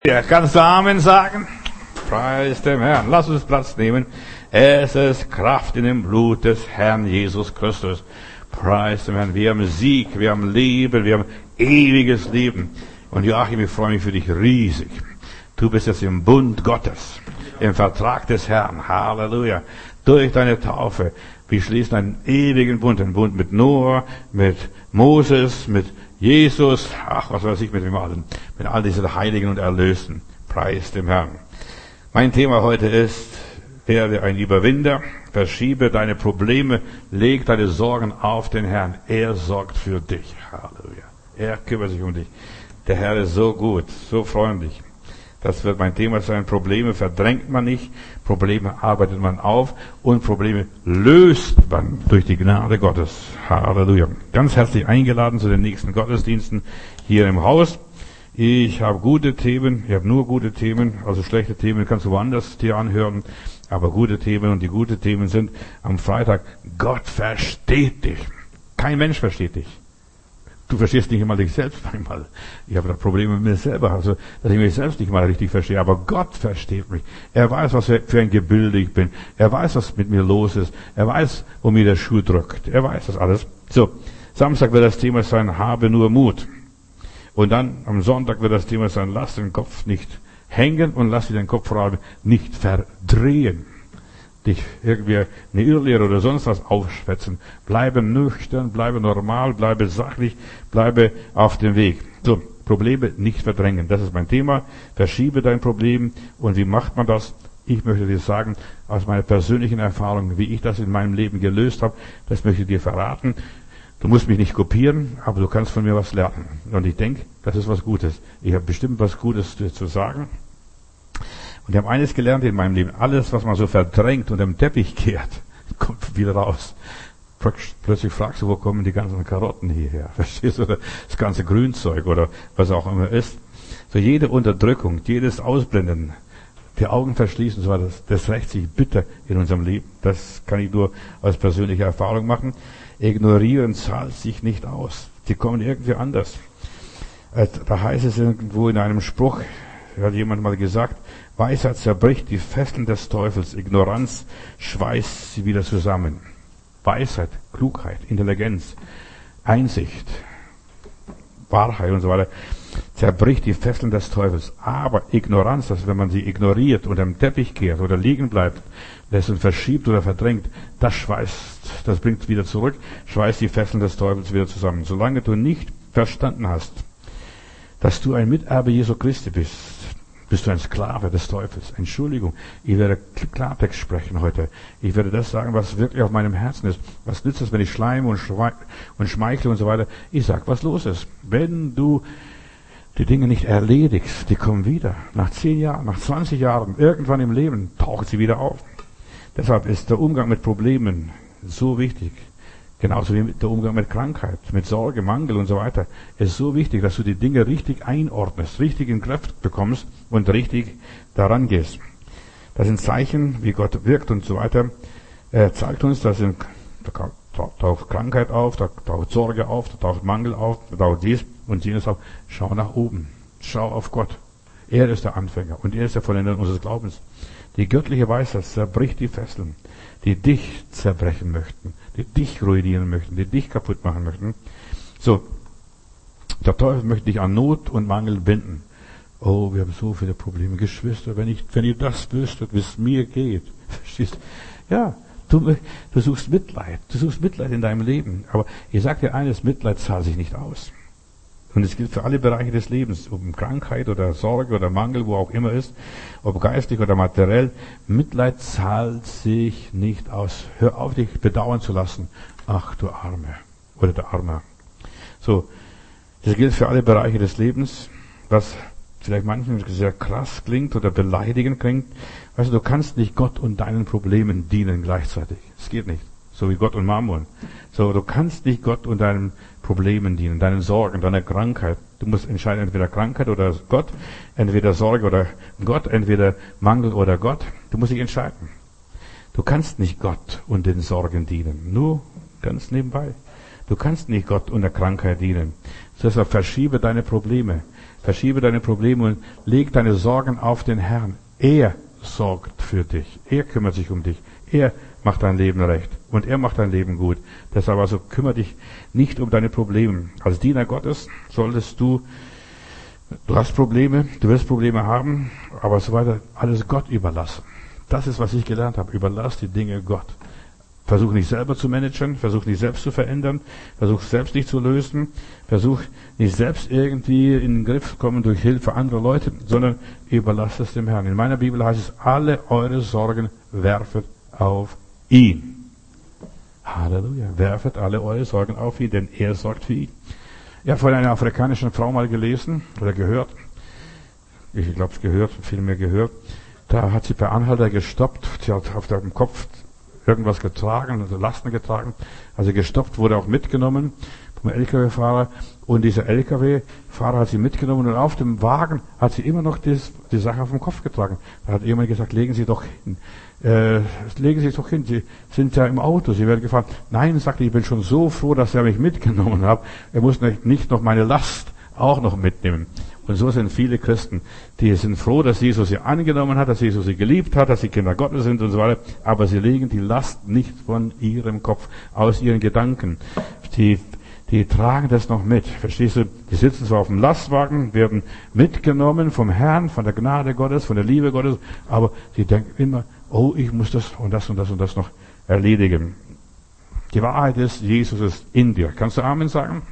Ja, kannst du Amen sagen? Preis dem Herrn. Lass uns Platz nehmen. Es ist Kraft in dem Blut des Herrn Jesus Christus. Preis dem Herrn. Wir haben Sieg, wir haben Leben, wir haben ewiges Leben. Und Joachim, ich freue mich für dich riesig. Du bist jetzt im Bund Gottes, im Vertrag des Herrn. Halleluja. Durch deine Taufe. Wir schließen einen ewigen Bund mit Noah, mit Moses, mit Jesus, was weiß ich mit dem allen, mit all diesen Heiligen und Erlösten. Preis dem Herrn. Mein Thema heute ist, werde ein Überwinder, verschiebe deine Probleme, leg deine Sorgen auf den Herrn. Er sorgt für dich. Halleluja. Er kümmert sich um dich. Der Herr ist so gut, so freundlich. Das wird mein Thema sein. Probleme verdrängt man nicht, Probleme arbeitet man auf und Probleme löst man durch die Gnade Gottes. Halleluja. Ganz herzlich eingeladen zu den nächsten Gottesdiensten hier im Haus. Ich habe gute Themen, ich habe nur gute Themen, also schlechte Themen kannst du woanders dir anhören, aber gute Themen, und die guten Themen sind am Freitag, Gott versteht dich. Kein Mensch versteht dich. Du verstehst nicht einmal dich selbst manchmal. Ich habe da Probleme mit mir selber, also dass ich mich selbst nicht mal richtig verstehe. Aber Gott versteht mich. Er weiß, was für ein Gebilde ich bin. Er weiß, was mit mir los ist. Er weiß, wo mir der Schuh drückt. Er weiß das alles. So, Samstag wird das Thema sein, habe nur Mut. Und dann am Sonntag wird das Thema sein, lass den Kopf nicht hängen und lass dir den Kopf vor allem nicht verdrehen. Dich irgendwie eine Irrlehre oder sonst was aufschwätzen. Bleibe nüchtern, bleibe normal, bleibe sachlich, bleibe auf dem Weg. So, Probleme nicht verdrängen. Das ist mein Thema. Verschiebe dein Problem. Und wie macht man das? Ich möchte dir sagen, aus meiner persönlichen Erfahrung, wie ich das in meinem Leben gelöst habe, das möchte ich dir verraten. Du musst mich nicht kopieren, aber du kannst von mir was lernen. Und ich denke, das ist was Gutes. Ich habe bestimmt was Gutes zu sagen. Und ich habe eines gelernt in meinem Leben. Alles, was man so verdrängt und am Teppich kehrt, kommt wieder raus. Plötzlich fragst du, wo kommen die ganzen Karotten hierher? Verstehst du? Oder das ganze Grünzeug oder was auch immer ist. So jede Unterdrückung, jedes Ausblenden, die Augen verschließen, so weiter, das rächt sich bitter in unserem Leben. Das kann ich nur aus persönlicher Erfahrung machen. Ignorieren zahlt sich nicht aus. Die kommen irgendwie anders. Da heißt es irgendwo in einem Spruch, hat jemand mal gesagt, Weisheit zerbricht die Fesseln des Teufels, Ignoranz schweißt sie wieder zusammen. Weisheit, Klugheit, Intelligenz, Einsicht, Wahrheit und so weiter, zerbricht die Fesseln des Teufels. Aber Ignoranz, das wenn man sie ignoriert oder am Teppich kehrt oder liegen bleibt, lässt und verschiebt oder verdrängt, das schweißt, das bringt wieder zurück, schweißt die Fesseln des Teufels wieder zusammen. Solange du nicht verstanden hast, dass du ein Miterbe Jesu Christi bist du ein Sklave des Teufels. Entschuldigung, ich werde Klartext sprechen heute. Ich werde das sagen, was wirklich auf meinem Herzen ist. Was nützt es, wenn ich schleime und schmeichle und so weiter? Ich sag, was los ist. Wenn du die Dinge nicht erledigst, die kommen wieder. Nach 10 Jahren, nach 20 Jahren, irgendwann im Leben tauchen sie wieder auf. Deshalb ist der Umgang mit Problemen so wichtig. Genauso wie der Umgang mit Krankheit, mit Sorge, Mangel und so weiter. Es ist so wichtig, dass du die Dinge richtig einordnest, richtig in Kraft bekommst und richtig daran gehst. Das sind Zeichen, wie Gott wirkt und so weiter. Er zeigt uns, da taucht Krankheit auf, da taucht Sorge auf, da taucht Mangel auf, da taucht dies und jenes auf. Schau nach oben. Schau auf Gott. Er ist der Anfänger und er ist der Vollender unseres Glaubens. Die göttliche Weisheit zerbricht die Fesseln, die dich zerbrechen möchten, die dich ruinieren möchten, die dich kaputt machen möchten. So, der Teufel möchte dich an Not und Mangel binden. Oh, wir haben so viele Probleme. Geschwister, wenn ihr das wüsstet, wie es mir geht. Verstehst? Ja, du suchst Mitleid. Du suchst Mitleid in deinem Leben. Aber ich sage dir eines, Mitleid zahlt sich nicht aus. Und es gilt für alle Bereiche des Lebens, ob Krankheit oder Sorge oder Mangel, wo auch immer ist, ob geistig oder materiell. Mitleid zahlt sich nicht aus. Hör auf, dich bedauern zu lassen. Ach, du Arme oder der Arme. So, das gilt für alle Bereiche des Lebens, was vielleicht manchen sehr krass klingt oder beleidigend klingt. Weißt du kannst nicht Gott und deinen Problemen dienen gleichzeitig. Es geht nicht. So wie Gott und Mammon. So, du kannst nicht Gott und deinen Problemen dienen, deinen Sorgen, deiner Krankheit. Du musst entscheiden, entweder Krankheit oder Gott, entweder Sorge oder Gott, entweder Mangel oder Gott. Du musst dich entscheiden. Du kannst nicht Gott und den Sorgen dienen. Nur ganz nebenbei. Du kannst nicht Gott und der Krankheit dienen. Deshalb verschiebe deine Probleme. Verschiebe deine Probleme und leg deine Sorgen auf den Herrn. Er sorgt für dich. Er kümmert sich um dich. Er macht dein Leben recht. Und er macht dein Leben gut. Deshalb also kümmere dich nicht um deine Probleme. Als Diener Gottes solltest du hast Probleme, du wirst Probleme haben, aber so weiter, alles Gott überlassen. Das ist, was ich gelernt habe. Überlass die Dinge Gott. Versuch nicht selber zu managen, versuch nicht selbst zu verändern, versuch selbst nicht zu lösen, versuch nicht selbst irgendwie in den Griff zu kommen durch Hilfe anderer Leute, sondern überlass es dem Herrn. In meiner Bibel heißt es, alle eure Sorgen werfet auf ihn. Halleluja. Werfet alle eure Sorgen auf ihn, denn er sorgt für ihn. Ich habe von einer afrikanischen Frau mal gelesen oder gehört. Ich glaube es gehört, vielmehr gehört. Da hat sie per Anhalter gestoppt. Sie hat auf dem Kopf irgendwas getragen, also Lasten getragen. Also gestoppt, wurde auch mitgenommen vom LKW-Fahrer. Und dieser LKW-Fahrer hat sie mitgenommen und auf dem Wagen hat sie immer noch die Sache auf dem Kopf getragen. Da hat jemand gesagt, legen Sie doch hin. Legen Sie es doch hin, Sie sind ja im Auto, Sie werden gefahren. Nein, sagte ich bin schon so froh, dass er mich mitgenommen hat. Er muss nicht noch meine Last auch noch mitnehmen. Und so sind viele Christen, die sind froh, dass Jesus sie angenommen hat, dass Jesus sie geliebt hat, dass sie Kinder Gottes sind und so weiter. Aber sie legen die Last nicht von ihrem Kopf, aus ihren Gedanken. Die tragen das noch mit. Verstehst du? Die sitzen zwar auf dem Lastwagen, werden mitgenommen vom Herrn, von der Gnade Gottes, von der Liebe Gottes, aber sie denken immer, oh, ich muss das und das und das und das noch erledigen. Die Wahrheit ist, Jesus ist in dir. Kannst du Amen sagen?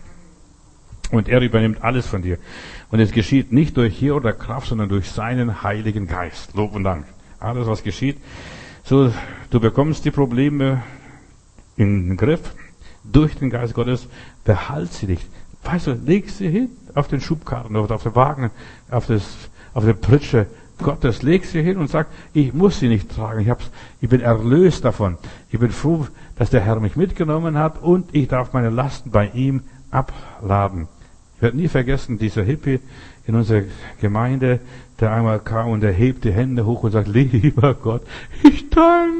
Und er übernimmt alles von dir. Und es geschieht nicht durch hier oder Kraft, sondern durch seinen Heiligen Geist. Lob und Dank. Alles, was geschieht. So, du bekommst die Probleme in den Griff. Durch den Geist Gottes, behalt sie nicht. Weißt du, leg sie hin auf den Schubkarren oder auf den Wagen, auf der Pritsche Gottes. Leg sie hin und sag, ich muss sie nicht tragen. Ich bin erlöst davon. Ich bin froh, dass der Herr mich mitgenommen hat und ich darf meine Lasten bei ihm abladen. Ich werde nie vergessen, dieser Hippie in unserer Gemeinde, der einmal kam und er hebt die Hände hoch und sagt, lieber Gott, ich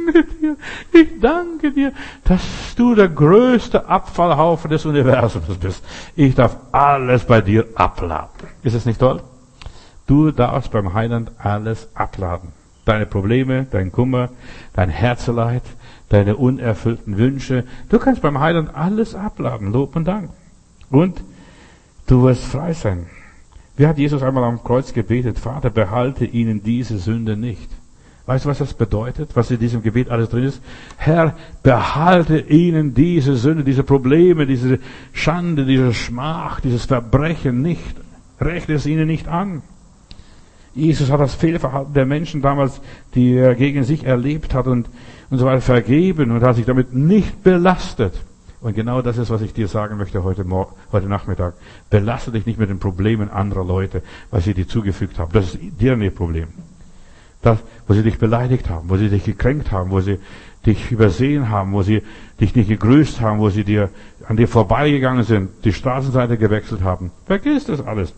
danke dir, dass du der größte Abfallhaufen des Universums bist. Ich darf alles bei dir abladen. Ist es nicht toll? Du darfst beim Heiland alles abladen. Deine Probleme, dein Kummer, dein Herzeleid, deine unerfüllten Wünsche. Du kannst beim Heiland alles abladen. Lob und Dank. Und du wirst frei sein. Wie hat Jesus einmal am Kreuz gebetet? Vater, behalte ihnen diese Sünde nicht. Weißt du, was das bedeutet? Was in diesem Gebet alles drin ist? Herr, behalte ihnen diese Sünde, diese Probleme, diese Schande, diese Schmach, dieses Verbrechen nicht. Rechne es ihnen nicht an. Jesus hat das Fehlverhalten der Menschen damals, die er gegen sich erlebt hat und so weiter, vergeben und hat sich damit nicht belastet. Und genau das ist, was ich dir sagen möchte heute Nachmittag. Belaste dich nicht mit den Problemen anderer Leute, was sie dir zugefügt haben. Das ist deren ihr Problem. Das, wo sie dich beleidigt haben, wo sie dich gekränkt haben, wo sie dich übersehen haben, wo sie dich nicht gegrüßt haben, wo sie an dir vorbeigegangen sind, die Straßenseite gewechselt haben. Vergiss das alles.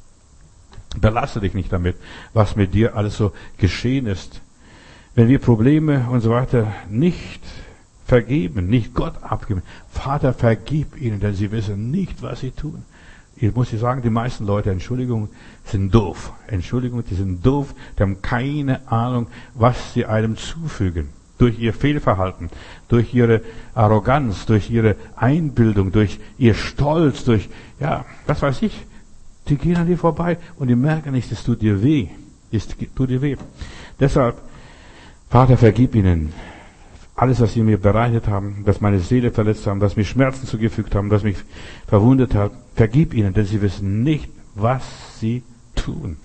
Belaste dich nicht damit, was mit dir alles so geschehen ist. Wenn wir Probleme und so weiter nicht vergeben, nicht Gott abgeben. Vater, vergib ihnen, denn sie wissen nicht, was sie tun. Ich muss dir sagen, die meisten Leute, Entschuldigung, sind doof. Entschuldigung, die sind doof, die haben keine Ahnung, was sie einem zufügen. Durch ihr Fehlverhalten, durch ihre Arroganz, durch ihre Einbildung, durch ihr Stolz, durch, ja, was weiß ich. Die gehen an dir vorbei und die merken nicht, es tut dir weh. Es tut dir weh. Deshalb, Vater, vergib ihnen. Alles, was sie mir bereitet haben, dass meine Seele verletzt haben, dass mir Schmerzen zugefügt haben, dass mich verwundet hat, vergib ihnen, denn sie wissen nicht, was sie tun.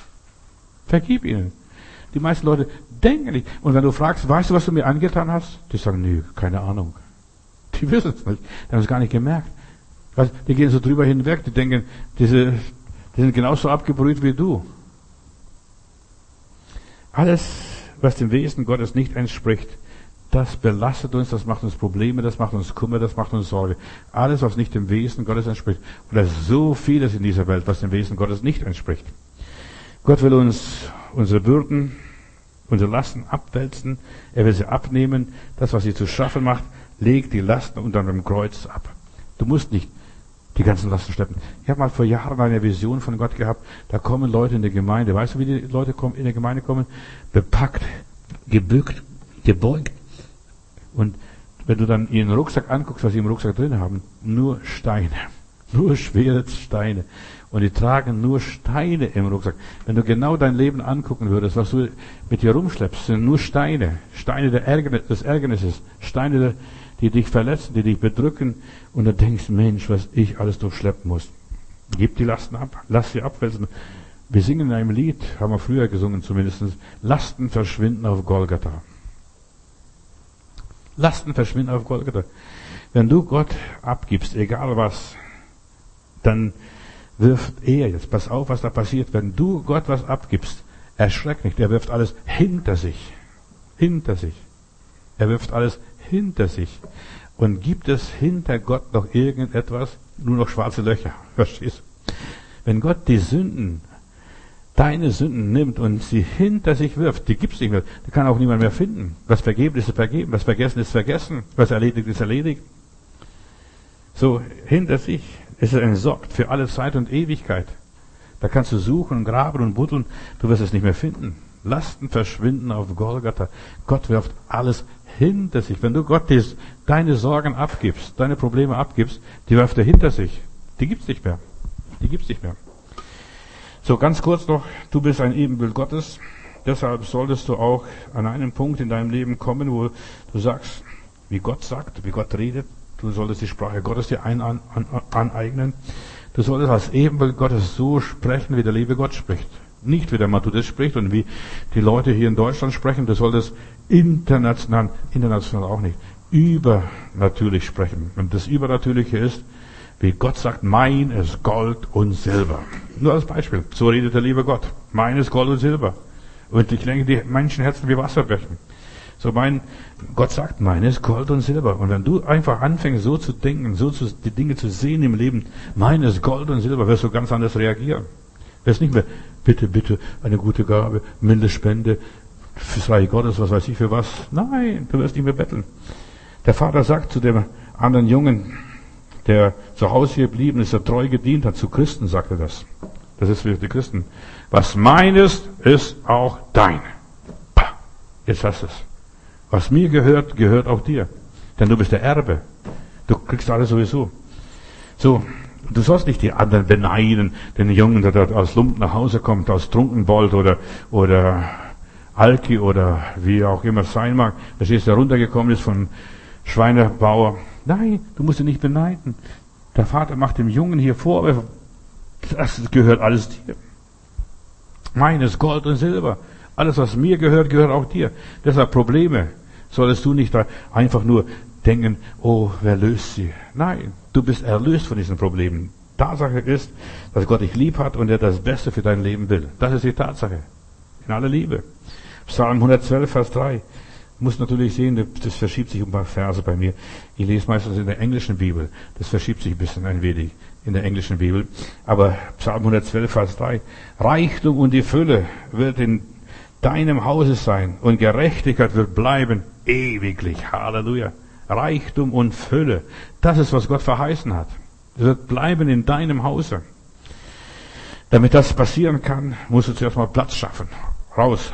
Vergib ihnen. Die meisten Leute denken nicht. Und wenn du fragst, weißt du, was du mir angetan hast? Die sagen, nö, keine Ahnung. Die wissen es nicht. Die haben es gar nicht gemerkt. Die gehen so drüber hinweg, die denken, die sind genauso abgebrüht wie du. Alles, was dem Wesen Gottes nicht entspricht, das belastet uns, das macht uns Probleme, das macht uns Kummer, das macht uns Sorge. Alles, was nicht dem Wesen Gottes entspricht. Und da ist so vieles in dieser Welt, was dem Wesen Gottes nicht entspricht. Gott will uns unsere Bürden, unsere Lasten abwälzen. Er will sie abnehmen. Das, was sie zu schaffen macht, legt die Lasten unter dem Kreuz ab. Du musst nicht die ganzen Lasten schleppen. Ich habe mal vor Jahren eine Vision von Gott gehabt, da kommen Leute in die Gemeinde. Weißt du, wie die Leute in die Gemeinde kommen? Bepackt, gebückt, gebeugt. Und wenn du dann ihren Rucksack anguckst, was sie im Rucksack drin haben, nur Steine. Nur schwere Steine. Und die tragen nur Steine im Rucksack. Wenn du genau dein Leben angucken würdest, was du mit dir rumschleppst, sind nur Steine. Steine des Ärgernisses. Steine, die dich verletzen, die dich bedrücken. Und du denkst, Mensch, was ich alles durchschleppen muss. Gib die Lasten ab. Lass sie abwälzen. Wir singen in einem Lied, haben wir früher gesungen zumindest, Lasten verschwinden auf Golgatha. Lasten verschwinden auf Golgatha. Wenn du Gott abgibst, egal was, dann wirft er, jetzt pass auf, was da passiert, wenn du Gott was abgibst, erschreck nicht, er wirft alles hinter sich. Hinter sich. Er wirft alles hinter sich. Und gibt es hinter Gott noch irgendetwas? Nur noch schwarze Löcher. Verstehst du? Wenn Gott die Sünden, deine Sünden nimmt und sie hinter sich wirft, die gibt's nicht mehr, die kann auch niemand mehr finden. Was vergeben ist vergeben, was vergessen ist vergessen, was erledigt ist erledigt. So, hinter sich ist er entsorgt für alle Zeit und Ewigkeit. Da kannst du suchen und graben und buddeln, du wirst es nicht mehr finden. Lasten verschwinden auf Golgatha. Gott wirft alles hinter sich. Wenn du Gott deine Sorgen abgibst, deine Probleme abgibst, die wirft er hinter sich. Die gibt's nicht mehr. Die gibt's nicht mehr. So, ganz kurz noch, du bist ein Ebenbild Gottes. Deshalb solltest du auch an einen Punkt in deinem Leben kommen, wo du sagst, wie Gott sagt, wie Gott redet. Du solltest die Sprache Gottes dir aneignen. Du solltest als Ebenbild Gottes so sprechen, wie der liebe Gott spricht. Nicht wie der Matthäus spricht und wie die Leute hier in Deutschland sprechen. Du solltest international auch nicht, übernatürlich sprechen. Und das Übernatürliche ist, wie Gott sagt, mein ist Gold und Silber. Nur als Beispiel. So redet der liebe Gott. Mein ist Gold und Silber. Und ich lenke die Menschenherzen wie Wasserbächen. So Gott sagt, mein ist Gold und Silber. Und wenn du einfach anfängst, so zu denken, die Dinge zu sehen im Leben, mein ist Gold und Silber, wirst du ganz anders reagieren. Wirst nicht mehr, bitte, bitte, eine gute Gabe, milde Spende, fürs Reich Gottes, was weiß ich für was. Nein, du wirst nicht mehr betteln. Der Vater sagt zu dem anderen Jungen, der zu Hause hier geblieben ist, der treu gedient hat, zu Christen sagt er das. Das ist für die Christen. Was mein ist auch dein. Pah, jetzt hast du es. Was mir gehört, gehört auch dir. Denn du bist der Erbe. Du kriegst alles sowieso. So, du sollst nicht die anderen beneiden, den Jungen, der da aus Lumpen nach Hause kommt, aus Trunkenbold oder Alki oder wie auch immer es sein mag, der runtergekommen ist von Schweinebauer. Nein, du musst ihn nicht beneiden. Der Vater macht dem Jungen hier Vorwürfe. Das gehört alles dir. Meines Gold und Silber. Alles, was mir gehört, gehört auch dir. Deshalb Probleme solltest du nicht da einfach nur denken, oh, wer löst sie? Nein, du bist erlöst von diesen Problemen. Tatsache ist, dass Gott dich lieb hat und er das Beste für dein Leben will. Das ist die Tatsache. In aller Liebe. Psalm 112, Vers 3. Muss natürlich sehen, das verschiebt sich um ein paar Verse bei mir. Ich lese meistens in der englischen Bibel. Das verschiebt sich ein wenig in der englischen Bibel. Aber Psalm 112, Vers 3. Reichtum und die Fülle wird in deinem Hause sein und Gerechtigkeit wird bleiben ewiglich. Halleluja. Reichtum und Fülle. Das ist, was Gott verheißen hat. Es wird bleiben in deinem Hause. Damit das passieren kann, musst du zuerst mal Platz schaffen. Raus.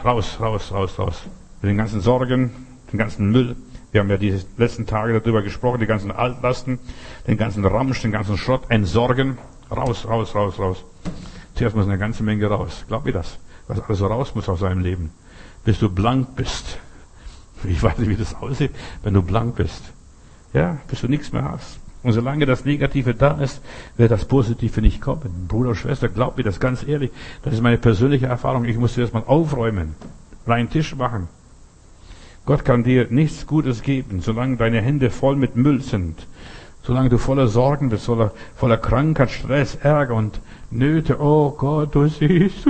Mit den ganzen Sorgen, den ganzen Müll. Wir haben ja die letzten Tage darüber gesprochen, die ganzen Altlasten, den ganzen Ramsch, den ganzen Schrott entsorgen. Raus. Zuerst muss eine ganze Menge raus. Glaub mir das. Was alles so raus muss aus seinem Leben. Bis du blank bist. Ich weiß nicht, wie das aussieht, wenn du blank bist. Ja, bis du nichts mehr hast. Und solange das Negative da ist, wird das Positive nicht kommen. Bruder, Schwester, glaub mir das ganz ehrlich. Das ist meine persönliche Erfahrung. Ich muss zuerst mal aufräumen. Reinen Tisch machen. Gott kann dir nichts Gutes geben, solange deine Hände voll mit Müll sind. Solange du voller Sorgen bist, voller Krankheit, Stress, Ärger und Nöte. Oh Gott, du siehst.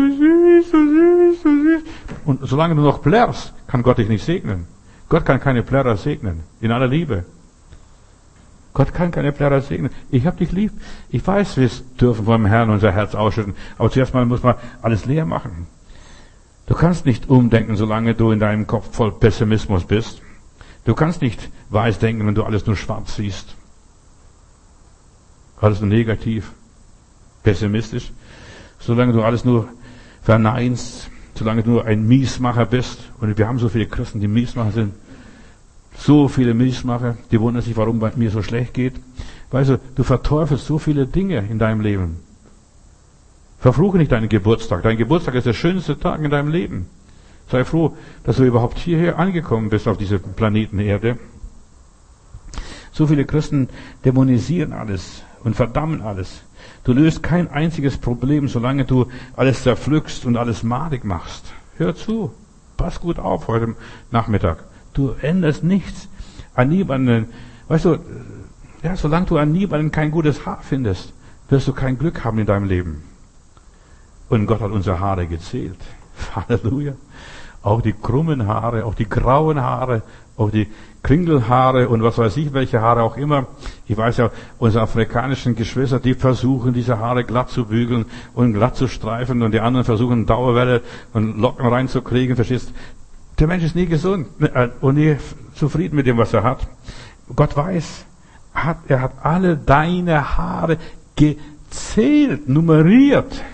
Und solange du noch plärrst, kann Gott dich nicht segnen. Gott kann keine Plärrer segnen. In aller Liebe. Gott kann keine Plärrer segnen. Ich hab dich lieb. Ich weiß, wir dürfen vom Herrn unser Herz ausschütten. Aber zuerst mal muss man alles leer machen. Du kannst nicht umdenken, solange du in deinem Kopf voll Pessimismus bist. Du kannst nicht weiß denken, wenn du alles nur schwarz siehst. alles nur negativ, pessimistisch. Solange du alles nur verneinst, solange du nur ein Miesmacher bist, und wir haben so viele Christen, die Miesmacher sind, so viele Miesmacher, die wundern sich, warum bei mir so schlecht geht. Weißt du, du verteufelst so viele Dinge in deinem Leben. Verfluche nicht deinen Geburtstag. Dein Geburtstag ist der schönste Tag in deinem Leben. Sei froh, dass du überhaupt hierher angekommen bist auf diesem Planeten Erde. So viele Christen dämonisieren alles und verdammen alles. Du löst kein einziges Problem, solange du alles zerpflückst und alles madig machst. Hör zu, pass gut auf heute Nachmittag. Du änderst nichts an niemanden. Weißt du, ja, solange du an niemanden kein gutes Haar findest, wirst du kein Glück haben in deinem Leben. Und Gott hat unsere Haare gezählt. Halleluja. Auch die krummen Haare, auch die grauen Haare, auch die Kringelhaare und was weiß ich, welche Haare auch immer. Ich weiß ja, unsere afrikanischen Geschwister, die versuchen, diese Haare glatt zu bügeln und glatt zu streifen, und die anderen versuchen, Dauerwelle und Locken reinzukriegen, verstehst? Der Mensch ist nie gesund und nie zufrieden mit dem, was er hat. Gott weiß, er hat alle deine Haare gezählt, nummeriert.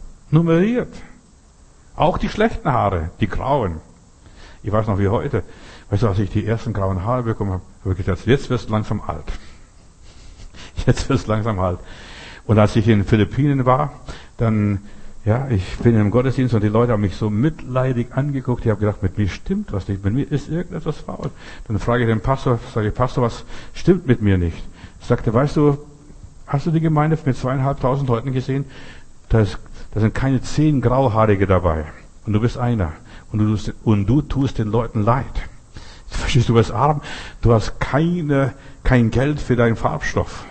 Auch die schlechten Haare, die grauen. Ich weiß noch wie heute. Weißt du, als ich die ersten grauen Haare bekommen habe, habe ich gedacht, jetzt wirst du langsam alt. Jetzt wirst du langsam alt. Und als ich in den Philippinen war, dann, ja, ich bin im Gottesdienst und die Leute haben mich so mitleidig angeguckt. Ich habe gedacht, mit mir stimmt was nicht. Mit mir ist irgendetwas faul. Dann frage ich den Pastor, sage ich, Pastor, was stimmt mit mir nicht? Er sagte, weißt du, hast du die Gemeinde mit 2.500 Leuten gesehen? Da sind keine 10 Grauhaarige dabei. Und du bist einer. Und du tust den Leuten leid. Verstehst du, bist arm. Du hast kein Geld für deinen Farbstoff.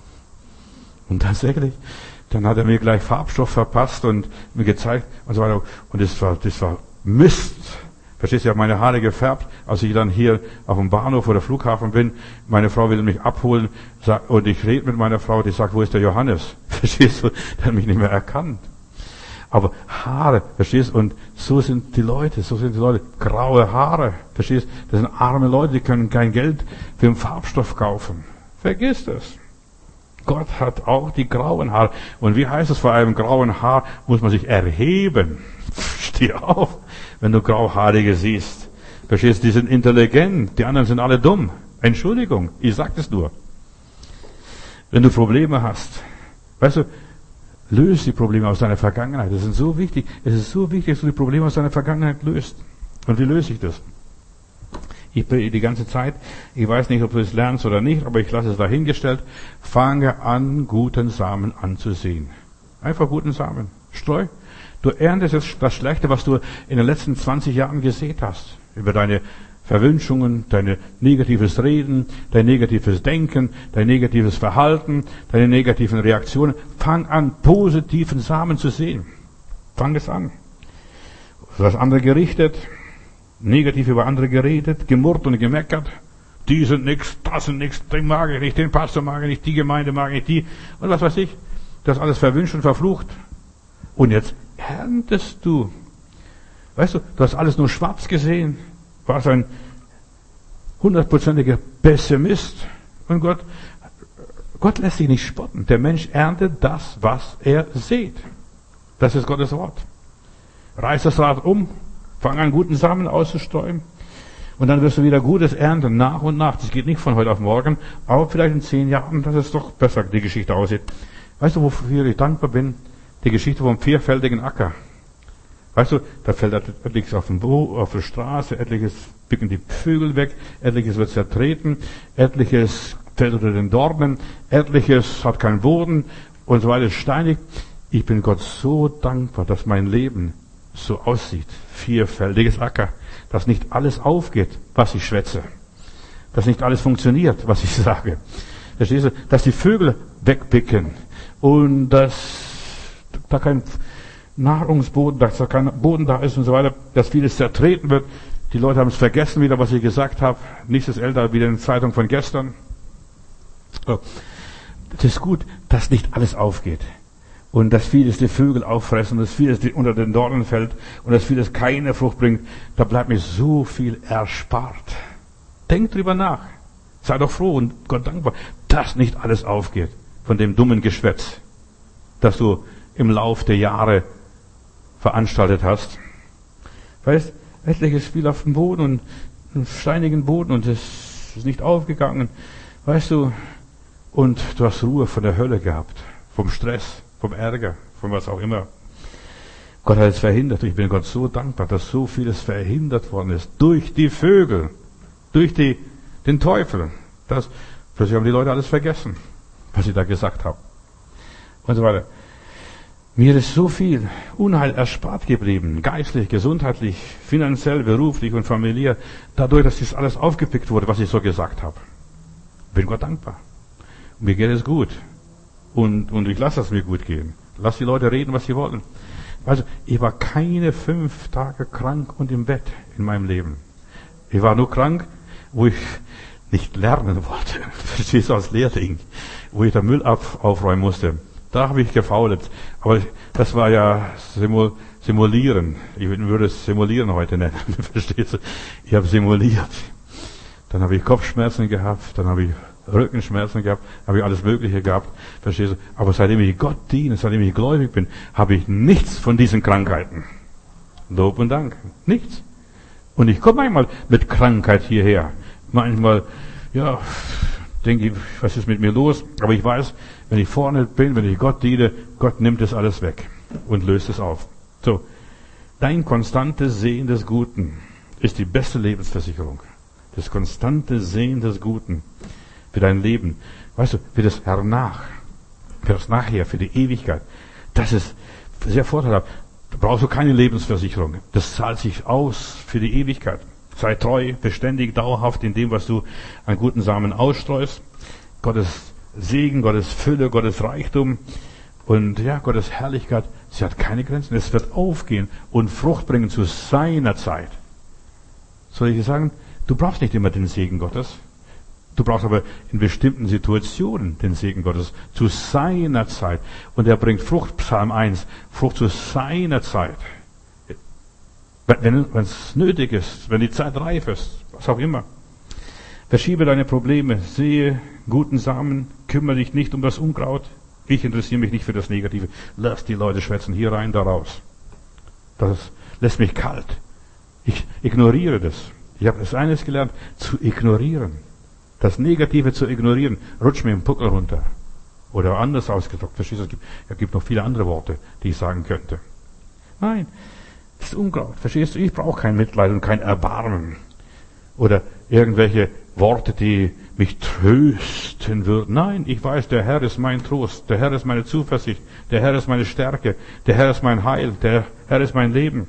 Und tatsächlich, dann hat er mir gleich Farbstoff verpasst und mir gezeigt und so weiter. Und das war Mist. Verstehst du, ich habe meine Haare gefärbt, als ich dann hier auf dem Bahnhof oder Flughafen bin. Meine Frau will mich abholen und ich rede mit meiner Frau, die sagt, wo ist der Johannes? Verstehst du, der hat mich nicht mehr erkannt. Aber Haare, verstehst du, und so sind die Leute, graue Haare, verstehst du, das sind arme Leute, die können kein Geld für den Farbstoff kaufen. Vergiss das. Gott hat auch die grauen Haare. Und wie heißt es, vor einem grauen Haar muss man sich erheben. Steh auf, wenn du Grauhaarige siehst. Verstehst du, die sind intelligent, die anderen sind alle dumm. Entschuldigung, ich sag das nur. Wenn du Probleme hast, weißt du, löse die Probleme aus deiner Vergangenheit. Das ist so wichtig. Es ist so wichtig, dass du die Probleme aus deiner Vergangenheit löst. Und wie löse ich das? Ich bin die ganze Zeit, ich weiß nicht, ob du es lernst oder nicht, aber ich lasse es dahingestellt. Fange an, guten Samen anzusehen. Einfach guten Samen. Streu. Du erntest jetzt das Schlechte, was du in den letzten 20 Jahren gesät hast. Über deine Verwünschungen, dein negatives Reden, dein negatives Denken, dein negatives Verhalten, deine negativen Reaktionen. Fang an, positiven Samen zu sehen. Fang es an. Du hast andere gerichtet, negativ über andere geredet, gemurrt und gemeckert. Die sind nix, das sind nix, den mag ich nicht, den Pastor mag ich nicht, die Gemeinde mag ich nicht, die. Und was weiß ich. Du hast alles verwünscht und verflucht. Und jetzt erntest du. Weißt du, du hast alles nur schwarz gesehen. Warst ein 100%iger Pessimist. Und Gott lässt sich nicht spotten. Der Mensch erntet das, was er sät. Das ist Gottes Wort. Reiß das Rad um, fang an, guten Samen auszustreuen. Und dann wirst du wieder Gutes ernten, nach und nach. Das geht nicht von heute auf morgen, aber vielleicht in 10 Jahren, dass es doch besser die Geschichte aussieht. Weißt du, wofür ich dankbar bin? Die Geschichte vom 4-feldigen Acker. Weißt du, da fällt etliches auf der Straße, etliches picken die Vögel weg, etliches wird zertreten, etliches fällt unter den Dornen, etliches hat keinen Boden und so weiter, steinig. Ich bin Gott so dankbar, dass mein Leben so aussieht. 4-feldiges Acker, dass nicht alles aufgeht, was ich schwätze. Dass nicht alles funktioniert, was ich sage. Verstehst du? Dass die Vögel wegpicken und dass da kein Nahrungsboden, dass da kein Boden da ist und so weiter, dass vieles zertreten wird. Die Leute haben es vergessen wieder, was ich gesagt habe. Nichts ist älter wie eine Zeitung von gestern. Das ist gut, dass nicht alles aufgeht. Und dass vieles die Vögel auffressen, dass vieles unter den Dornen fällt und dass vieles keine Frucht bringt. Da bleibt mir so viel erspart. Denk drüber nach. Sei doch froh und Gott dankbar, dass nicht alles aufgeht. von dem dummen Geschwätz, das du im Lauf der Jahre veranstaltet hast. Weißt, etliches fiel auf den Boden und einen steinigen Boden und es ist nicht aufgegangen. Weißt du, und du hast Ruhe von der Hölle gehabt, vom Stress, vom Ärger, von was auch immer. Gott hat es verhindert. Ich bin Gott so dankbar, dass so vieles verhindert worden ist. Durch die Vögel, durch den Teufel. Plötzlich haben die Leute alles vergessen, was ich da gesagt habe. Und so weiter. Mir ist so viel Unheil erspart geblieben. Geistlich, gesundheitlich, finanziell, beruflich und familiär. Dadurch, dass das alles aufgepickt wurde, was ich so gesagt habe. Bin Gott dankbar. Mir geht es gut. Und ich lasse es mir gut gehen. Lass die Leute reden, was sie wollen. Also, ich war keine 5 Tage krank und im Bett in meinem Leben. Ich war nur krank, wo ich nicht lernen wollte. Verstehst du, als Lehrling. Wo ich den Müll aufräumen musste. Da habe ich gefaulet. Aber das war ja simulieren. Ich würde es simulieren heute nennen. Verstehst du? Ich habe simuliert. Dann habe ich Kopfschmerzen gehabt, dann habe ich Rückenschmerzen gehabt, habe ich alles Mögliche gehabt, verstehst du? Aber seitdem ich Gott diene, seitdem ich gläubig bin, habe ich nichts von diesen Krankheiten. Lob und Dank. Nichts. Und ich komme manchmal mit Krankheit hierher. Manchmal, ja, denke ich, was ist mit mir los? Aber ich weiß, wenn ich vorne bin, wenn ich Gott diene, Gott nimmt es alles weg und löst es auf. So. Dein konstantes Sehen des Guten ist die beste Lebensversicherung. Das konstante Sehen des Guten für dein Leben. Weißt du, für das Nachher, für die Ewigkeit. Das ist sehr vorteilhaft. Da brauchst du keine Lebensversicherung. Das zahlt sich aus für die Ewigkeit. Sei treu, beständig, dauerhaft in dem, was du an guten Samen ausstreust. Gottes Segen, Gottes Fülle, Gottes Reichtum und ja, Gottes Herrlichkeit, sie hat keine Grenzen. Es wird aufgehen und Frucht bringen zu seiner Zeit. Soll ich dir sagen, du brauchst nicht immer den Segen Gottes. Du brauchst aber in bestimmten Situationen den Segen Gottes zu seiner Zeit. Und er bringt Frucht, Psalm 1, Frucht zu seiner Zeit. Wenn es nötig ist, wenn die Zeit reif ist, was auch immer. Verschiebe deine Probleme, sehe guten Samen, kümmere dich nicht um das Unkraut. Ich interessiere mich nicht für das Negative. Lass die Leute schwätzen, hier rein, da raus. Das lässt mich kalt. Ich ignoriere das. Ich habe das eines gelernt, zu ignorieren. Das Negative zu ignorieren, rutscht mir im Puckel runter. Oder anders ausgedrückt, verstehst du, es gibt noch viele andere Worte, die ich sagen könnte. Nein, das ist Unkraut, verstehst du, ich brauche kein Mitleid und kein Erbarmen. Oder irgendwelche Worte, die mich trösten würden. Nein, ich weiß, der Herr ist mein Trost, der Herr ist meine Zuversicht, der Herr ist meine Stärke, der Herr ist mein Heil, der Herr ist mein Leben.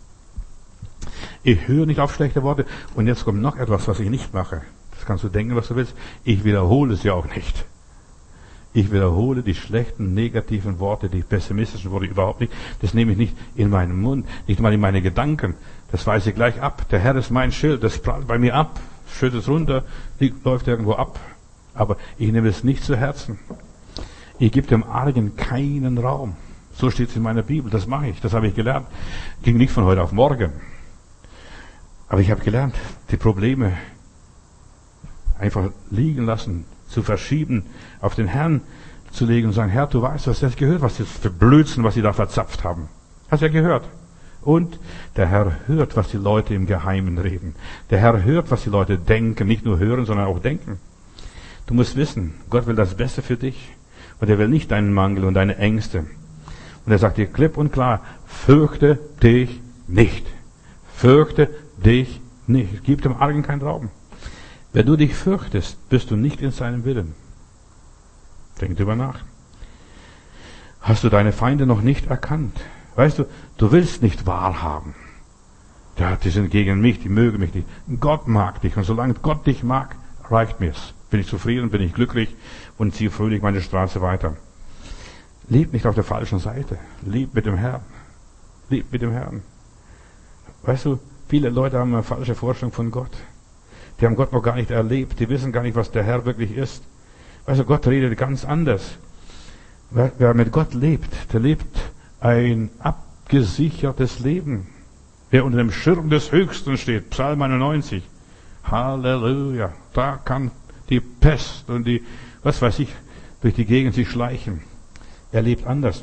Ich höre nicht auf schlechte Worte. Und jetzt kommt noch etwas, was ich nicht mache. Das kannst du denken, was du willst. Ich wiederhole es ja auch nicht. Ich wiederhole die schlechten, negativen Worte, die pessimistischen Worte überhaupt nicht. Das nehme ich nicht in meinen Mund, nicht mal in meine Gedanken. Das weise ich gleich ab. Der Herr ist mein Schild, das prallt bei mir ab, schüttet es runter, läuft irgendwo ab. Aber ich nehme es nicht zu Herzen. Ich gebe dem Argen keinen Raum. So steht es in meiner Bibel. Das mache ich, das habe ich gelernt. Ging nicht von heute auf morgen. Aber ich habe gelernt, die Probleme einfach liegen lassen, zu verschieben, auf den Herrn zu legen und sagen, Herr, du weißt, was das gehört, was das für Blödsinn, was sie da verzapft haben. Hast du ja gehört. Und der Herr hört, was die Leute im Geheimen reden. Der Herr hört, was die Leute denken, nicht nur hören, sondern auch denken. Du musst wissen, Gott will das Beste für dich und er will nicht deinen Mangel und deine Ängste. Und er sagt dir klipp und klar, fürchte dich nicht. Fürchte dich nicht. Gib dem Argen keinen Raum. Wenn du dich fürchtest, bist du nicht in seinem Willen. Denk drüber nach. Hast du deine Feinde noch nicht erkannt? Weißt du, du willst nicht wahrhaben. Ja, die sind gegen mich, die mögen mich nicht. Gott mag dich und solange Gott dich mag, reicht mir's. Bin ich zufrieden, bin ich glücklich und ziehe fröhlich meine Straße weiter. Leb nicht auf der falschen Seite. Leb mit dem Herrn. Leb mit dem Herrn. Weißt du, viele Leute haben eine falsche Vorstellung von Gott. Die haben Gott noch gar nicht erlebt. Die wissen gar nicht, was der Herr wirklich ist. Weißt du, Gott redet ganz anders. Wer mit Gott lebt, der lebt ein abgesichertes Leben. Wer unter dem Schirm des Höchsten steht, Psalm 91. Halleluja. Da kann die Pest und die, was weiß ich, durch die Gegend sich schleichen. Er lebt anders.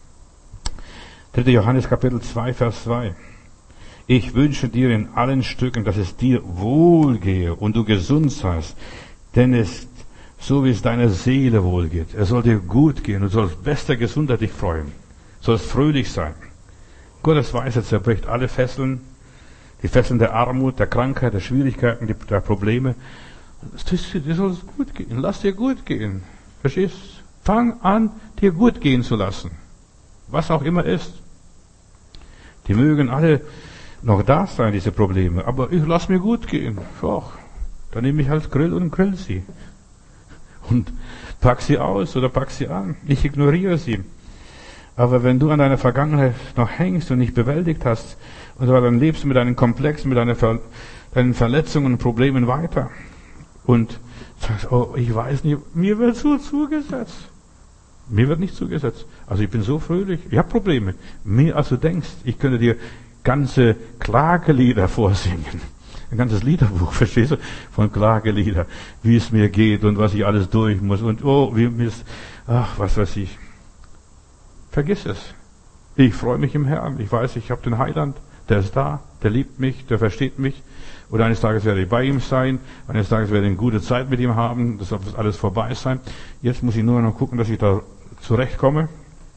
3. Johannes Kapitel 2, Vers 2. Ich wünsche dir in allen Stücken, dass es dir wohlgehe und du gesund seist, denn es so wie es deiner Seele wohlgeht. Es soll dir gut gehen, du sollst bester Gesundheit dich freuen, sollst fröhlich sein. Gottes Weisheit zerbricht alle Fesseln, die Fesseln der Armut, der Krankheit, der Schwierigkeiten, der Probleme. Dir soll es gut gehen, lass dir gut gehen. Verstehst? Fang an, dir gut gehen zu lassen. Was auch immer ist. Die mögen alle noch da sein, diese Probleme, aber ich lass mir gut gehen. Doch, dann nehme ich halt Grill und grill sie. Und pack sie aus oder pack sie an. Ich ignoriere sie. Aber wenn du an deiner Vergangenheit noch hängst und nicht bewältigt hast, und dann lebst du mit deinen Komplexen, mit deinen Verletzungen und Problemen weiter. Und sagst, oh, ich weiß nicht, mir wird so zugesetzt. Mir wird nicht zugesetzt. Also ich bin so fröhlich. Ich habe Probleme. Mehr als du denkst. Ich könnte dir ganze Klagelieder vorsingen. Ein ganzes Liederbuch, verstehst du? Von Klagelieder. Wie es mir geht und was ich alles durch muss. Und oh, wie mir ist, ach, was weiß ich. Vergiss es. Ich freue mich im Herrn. Ich weiß, ich habe den Heiland. Der ist da. Der liebt mich. Der versteht mich. Und eines Tages werde ich bei ihm sein. Eines Tages werde ich eine gute Zeit mit ihm haben. Das wird alles vorbei sein. Jetzt muss ich nur noch gucken, dass ich da zurechtkomme.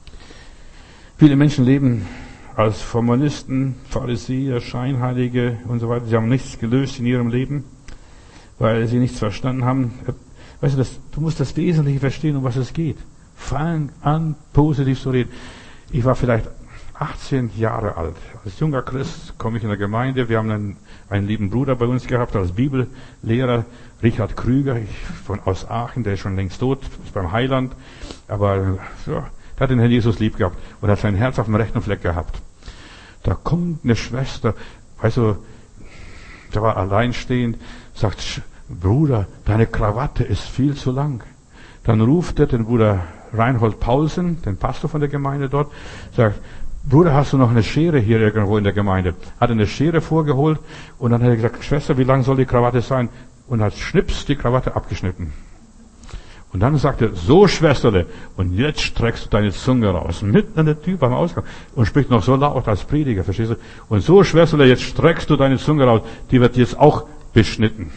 Viele Menschen leben als Formalisten, Pharisäer, Scheinheilige und so weiter. Sie haben nichts gelöst in ihrem Leben, weil sie nichts verstanden haben. Weißt du, du musst das Wesentliche verstehen, um was es geht. Fang an, positiv zu reden. Ich war vielleicht 18 Jahre alt. Als junger Christ komme ich in der Gemeinde. Wir haben einen lieben Bruder bei uns gehabt als Bibellehrer, Richard Krüger, aus Aachen, der ist schon längst tot, ist beim Heiland. Aber ja, der hat den Herrn Jesus lieb gehabt und hat sein Herz auf dem rechten Fleck gehabt. Da kommt eine Schwester, weißt du, der war alleinstehend, sagt, Bruder, deine Krawatte ist viel zu lang. Dann ruft er den Bruder Reinhold Paulsen, den Pastor von der Gemeinde dort, sagt, Bruder, hast du noch eine Schere hier irgendwo in der Gemeinde? Hat eine Schere vorgeholt und dann hat er gesagt, Schwester, wie lang soll die Krawatte sein? Und hat schnips die Krawatte abgeschnitten. Und dann sagt er, so Schwesterle, und jetzt streckst du deine Zunge raus, mitten an der Tür beim Ausgang, und spricht noch so laut als Prediger, verstehst du? Und so Schwesterle, jetzt streckst du deine Zunge raus, die wird jetzt auch beschnitten.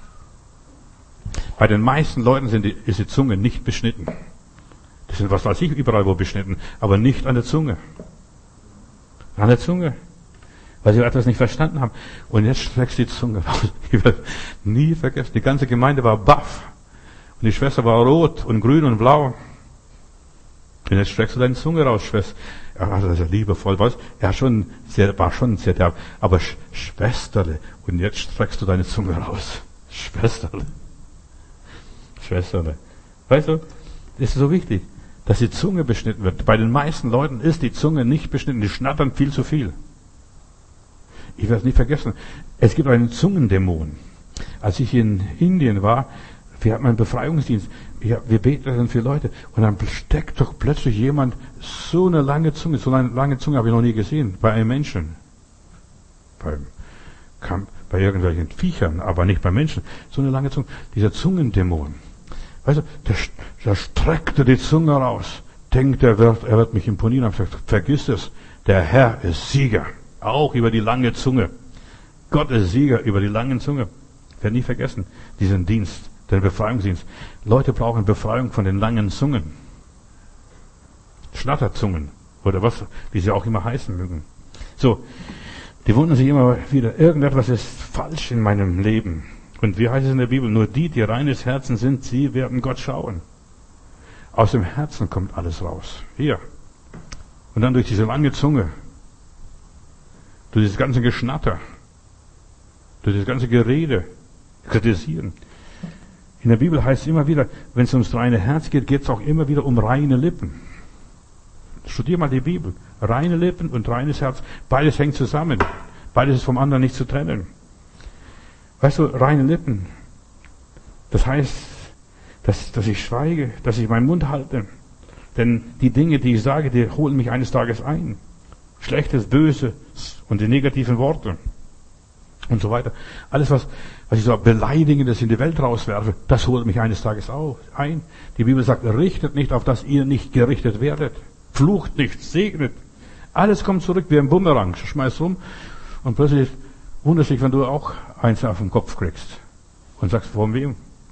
Bei den meisten Leuten ist die Zunge nicht beschnitten. Das sind, was weiß ich, überall wo beschnitten, aber nicht an der Zunge. An der Zunge. Weil sie etwas nicht verstanden haben. Und jetzt streckst du die Zunge raus. Ich werde nie vergessen. Die ganze Gemeinde war baff. Und die Schwester war rot und grün und blau. Und jetzt streckst du deine Zunge raus, Schwester. Ja, also das ist ja liebevoll, was? Er war schon sehr derb. Aber Schwesterle. Und jetzt streckst du deine Zunge raus. Schwesterle. Schwesterle. Weißt du, das ist so wichtig, dass die Zunge beschnitten wird. Bei den meisten Leuten ist die Zunge nicht beschnitten. Die schnattern viel zu viel. Ich werde es nie vergessen. Es gibt einen Zungendämon. Als ich in Indien war, wir hatten einen Befreiungsdienst. Wir beteten für Leute. Und dann steckt doch plötzlich jemand so eine lange Zunge. So eine lange Zunge habe ich noch nie gesehen. Bei einem Menschen. Bei irgendwelchen Viechern, aber nicht bei Menschen. So eine lange Zunge. Dieser Zungendämon. Weißt du, der streckte die Zunge raus. Denkt, er wird mich imponieren. Ich habe gesagt, vergiss es. Der Herr ist Sieger. Auch über die lange Zunge. Gott ist Sieger über die langen Zunge. Ich werde nie vergessen, diesen Dienst, den Befreiungsdienst. Leute brauchen Befreiung von den langen Zungen. Schnatterzungen. Oder was, wie sie auch immer heißen mögen. So. Die wundern sich immer wieder, irgendetwas ist falsch in meinem Leben. Und wie heißt es in der Bibel? Nur die reines Herzen sind, sie werden Gott schauen. Aus dem Herzen kommt alles raus. Hier. Und dann durch diese lange Zunge. Durch dieses ganze Geschnatter. Durch das ganze Gerede. Kritisieren. In der Bibel heißt es immer wieder, wenn es ums reine Herz geht, geht es auch immer wieder um reine Lippen. Studier mal die Bibel. Reine Lippen und reines Herz. Beides hängt zusammen. Beides ist vom anderen nicht zu trennen. Weißt du, reine Lippen. Das heißt, dass ich schweige, dass ich meinen Mund halte. Denn die Dinge, die ich sage, die holen mich eines Tages ein. Schlechtes, Böses und die negativen Worte. und so weiter. Alles, was ich so Beleidigendes in die Welt rauswerfe, das holt mich eines Tages ein. Die Bibel sagt, richtet nicht, auf dass ihr nicht gerichtet werdet. Flucht nicht, segnet. Alles kommt zurück wie ein Bumerang. Schmeiß rum und plötzlich wunderst dich, wenn du auch eins auf den Kopf kriegst. Und sagst, von wem?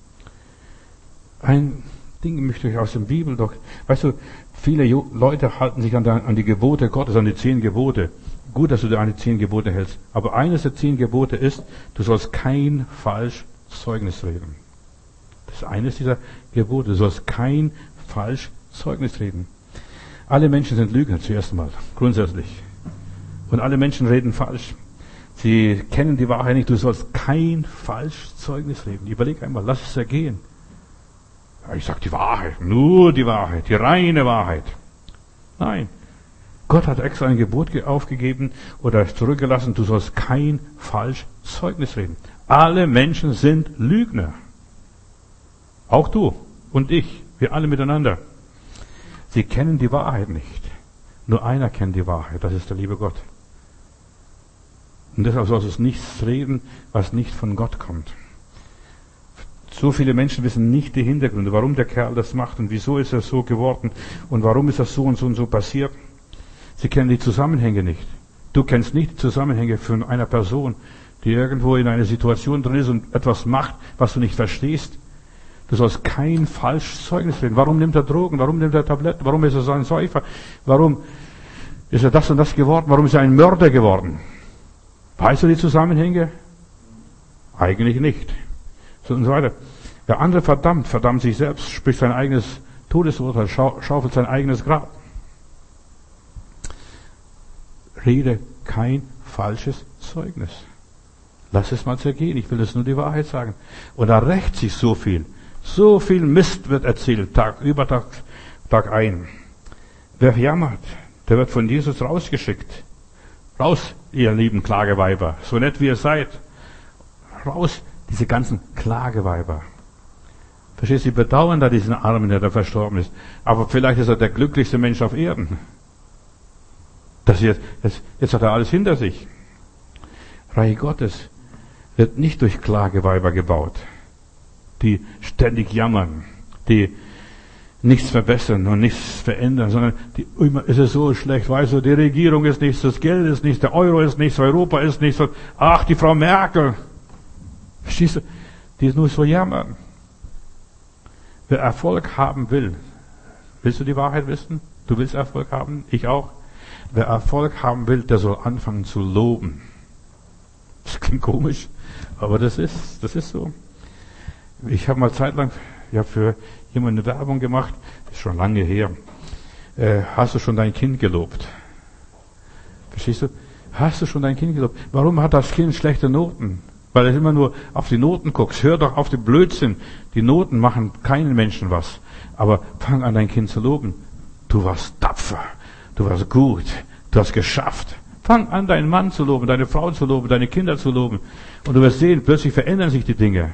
Ein Ding möchte ich aus der Bibel doch. Weißt du, viele Leute halten sich an die Gebote Gottes, an die 10 Gebote. Gut, dass du dir an die 10 Gebote hältst. Aber eines der 10 Gebote ist, du sollst kein falsch Zeugnis reden. Das ist eines dieser Gebote. Du sollst kein falsch Zeugnis reden. Alle Menschen sind Lügner zuerst einmal, grundsätzlich. Und alle Menschen reden falsch. Sie kennen die Wahrheit nicht. Du sollst kein falsch Zeugnis reden. Überleg einmal, lass es ergehen. Ich sag die Wahrheit, nur die Wahrheit, die reine Wahrheit. Nein. Gott hat extra ein Gebot aufgegeben oder zurückgelassen, du sollst kein falsch Zeugnis reden. Alle Menschen sind Lügner. Auch du und ich, wir alle miteinander. Sie kennen die Wahrheit nicht. Nur einer kennt die Wahrheit, das ist der liebe Gott. Und deshalb sollst du nichts reden, was nicht von Gott kommt. So viele Menschen wissen nicht die Hintergründe, warum der Kerl das macht und wieso ist er so geworden und warum ist das so und so passiert. Sie kennen die Zusammenhänge nicht. Du kennst nicht die Zusammenhänge von einer Person, die irgendwo in einer Situation drin ist und etwas macht, was du nicht verstehst. Du sollst kein falsches Zeugnis reden. Warum nimmt er Drogen? Warum nimmt er Tabletten? Warum ist er so ein Säufer? Warum ist er das und das geworden? Warum ist er ein Mörder geworden? Weißt du die Zusammenhänge? Eigentlich nicht. So und so weiter. Wer andere verdammt sich selbst, spricht sein eigenes Todesurteil, schaufelt sein eigenes Grab. Rede kein falsches Zeugnis. Lass es mal zergehen, ich will es nur die Wahrheit sagen. Und da rächt sich so viel. So viel Mist wird erzählt, Tag über Tag ein. Wer jammert, der wird von Jesus rausgeschickt. Raus, ihr lieben Klageweiber, so nett wie ihr seid. Raus, diese ganzen Klageweiber. Verstehst du, sie bedauern da diesen Armen, der da verstorben ist. Aber vielleicht ist er der glücklichste Mensch auf Erden. Jetzt hat er alles hinter sich. Reich Gottes wird nicht durch Klageweiber gebaut, die ständig jammern, die nichts verbessern und nichts verändern, sondern immer ist es so schlecht, weißt du, die Regierung ist nichts, das Geld ist nichts, der Euro ist nichts, Europa ist nichts, ach, die Frau Merkel. Verstehst du? Die ist nur so jammern. Wer Erfolg haben will, willst du die Wahrheit wissen? Du willst Erfolg haben? Ich auch. Wer Erfolg haben will, der soll anfangen zu loben. Das klingt komisch, aber das ist so. Ich habe mal zeitlang für jemanden eine Werbung gemacht, das ist schon lange her. Hast du schon dein Kind gelobt? Verstehst du? Hast du schon dein Kind gelobt? Warum hat das Kind schlechte Noten? Weil du immer nur auf die Noten guckst. Hör doch auf den Blödsinn. Die Noten machen keinen Menschen was. Aber fang an, dein Kind zu loben. Du warst tapfer. Du warst gut. Du hast geschafft. Fang an, deinen Mann zu loben, deine Frau zu loben, deine Kinder zu loben. Und du wirst sehen, plötzlich verändern sich die Dinge.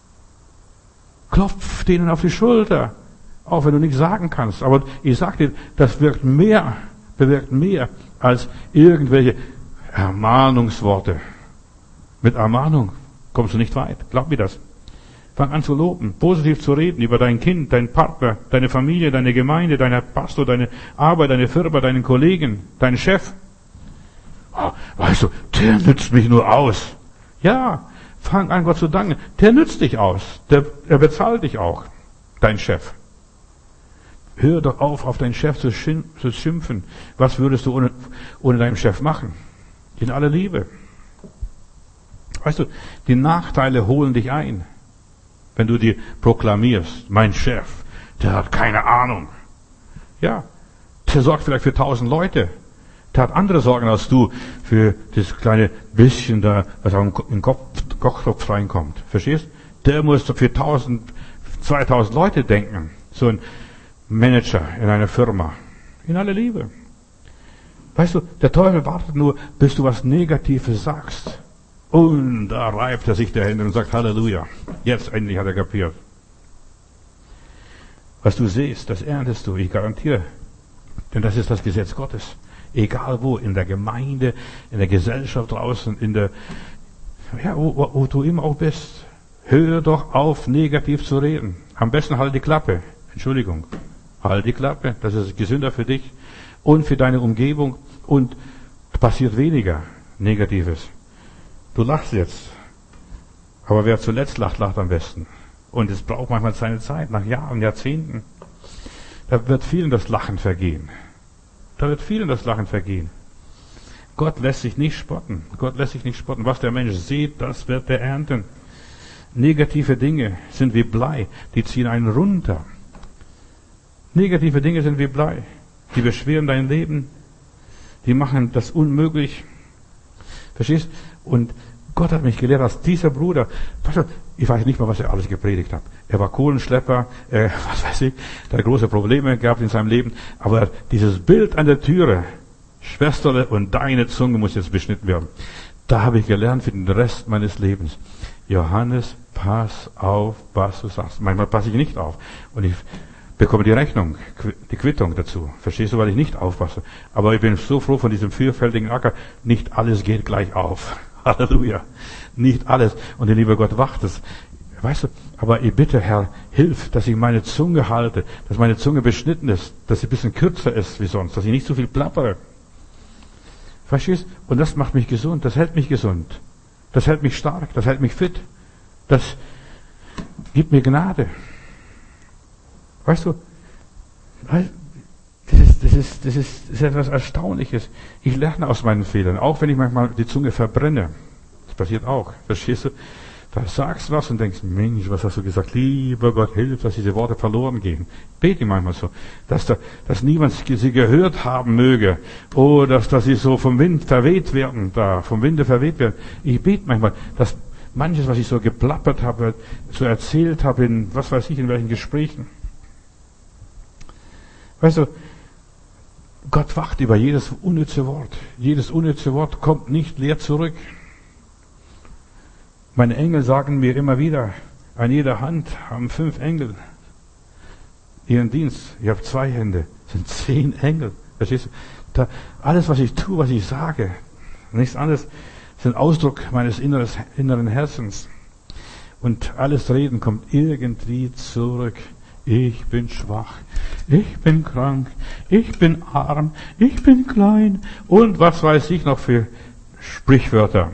Klopf denen auf die Schulter. Auch wenn du nichts sagen kannst. Aber ich sag dir, das bewirkt mehr als irgendwelche Ermahnungsworte. Mit Ermahnung kommst du nicht weit. Glaub mir das. Fang an zu loben, positiv zu reden über dein Kind, deinen Partner, deine Familie, deine Gemeinde, deinen Pastor, deine Arbeit, deine Firma, deinen Kollegen, deinen Chef. Oh, weißt du, der nützt mich nur aus. Ja, fang an, Gott zu danken. Der nützt dich aus. Er bezahlt dich auch, dein Chef. Hör doch auf deinen Chef zu schimpfen. Was würdest du ohne deinen Chef machen? In aller Liebe. Weißt du, die Nachteile holen dich ein, wenn du dir proklamierst, mein Chef, der hat keine Ahnung. Ja, der sorgt vielleicht für 1000 Leute. Der hat andere Sorgen als du für das kleine bisschen da, was auf den Kochtopf reinkommt. Verstehst? Der muss für 2000 Leute denken. So ein Manager in einer Firma. In aller Liebe. Weißt du, der Teufel wartet nur, bis du was Negatives sagst. Und da reibt er sich der Hände und sagt Halleluja. Jetzt endlich hat er kapiert. Was du siehst, das erntest du, ich garantiere. Denn das ist das Gesetz Gottes. Egal wo, in der Gemeinde, in der Gesellschaft draußen, Ja, wo du immer auch bist. Hör doch auf, negativ zu reden. Am besten halt die Klappe. Entschuldigung. Halt die Klappe. Das ist gesünder für dich und für deine Umgebung und passiert weniger Negatives. Du lachst jetzt. Aber wer zuletzt lacht, lacht am besten. Und es braucht manchmal seine Zeit, nach Jahren, Jahrzehnten. Da wird vielen das Lachen vergehen. Gott lässt sich nicht spotten. Was der Mensch sieht, das wird er ernten. Negative Dinge sind wie Blei, die ziehen einen runter. Negative Dinge sind wie Blei, die beschweren dein Leben, die machen das unmöglich. Verstehst? Und Gott hat mich gelehrt, dass dieser Bruder, ich weiß nicht mal, was er alles gepredigt hat. Er war Kohlenschlepper, was weiß ich, der hat große Probleme gehabt in seinem Leben. Aber dieses Bild an der Türe, Schwesterle, und deine Zunge muss jetzt beschnitten werden. Da habe ich gelernt für den Rest meines Lebens. Johannes, pass auf, was du sagst. Manchmal passe ich nicht auf. Und ich bekomme die Rechnung, die Quittung dazu. Verstehst du, weil ich nicht aufpasse. Aber ich bin so froh von diesem vielfältigen Acker. Nicht alles geht gleich auf. Halleluja. Nicht alles. Und der liebe Gott wacht es. Weißt du, aber ich bitte, Herr, hilf, dass ich meine Zunge halte, dass meine Zunge beschnitten ist, dass sie ein bisschen kürzer ist wie sonst, dass ich nicht so viel plappere. Verstehst? Und das macht mich gesund, das hält mich gesund. Das hält mich stark, das hält mich fit. Das gibt mir Gnade. Weißt du, das ist etwas Erstaunliches. Ich lerne aus meinen Fehlern, auch wenn ich manchmal die Zunge verbrenne. Das passiert auch. Verstehst du? Da sagst du was und denkst, Mensch, was hast du gesagt? Lieber Gott, hilf, dass diese Worte verloren gehen. Bete manchmal so, dass niemand sie gehört haben möge. Oder dass sie so vom Wind verweht werden, vom Winde verweht werden. Ich bete manchmal, dass manches, was ich so geplappert habe, so erzählt habe, in was weiß ich, in welchen Gesprächen. Weißt du, Gott wacht über jedes unnütze Wort. Jedes unnütze Wort kommt nicht leer zurück. Meine Engel sagen mir immer wieder, an jeder Hand haben 5 Engel ihren Dienst. Ich habe 2 Hände, sind 10 Engel. Verstehst du? Alles, was ich tue, was ich sage, nichts anderes, sind Ausdruck meines inneren Herzens. Und alles Reden kommt irgendwie zurück. Ich bin schwach, ich bin krank, ich bin arm, ich bin klein und was weiß ich noch für Sprichwörter.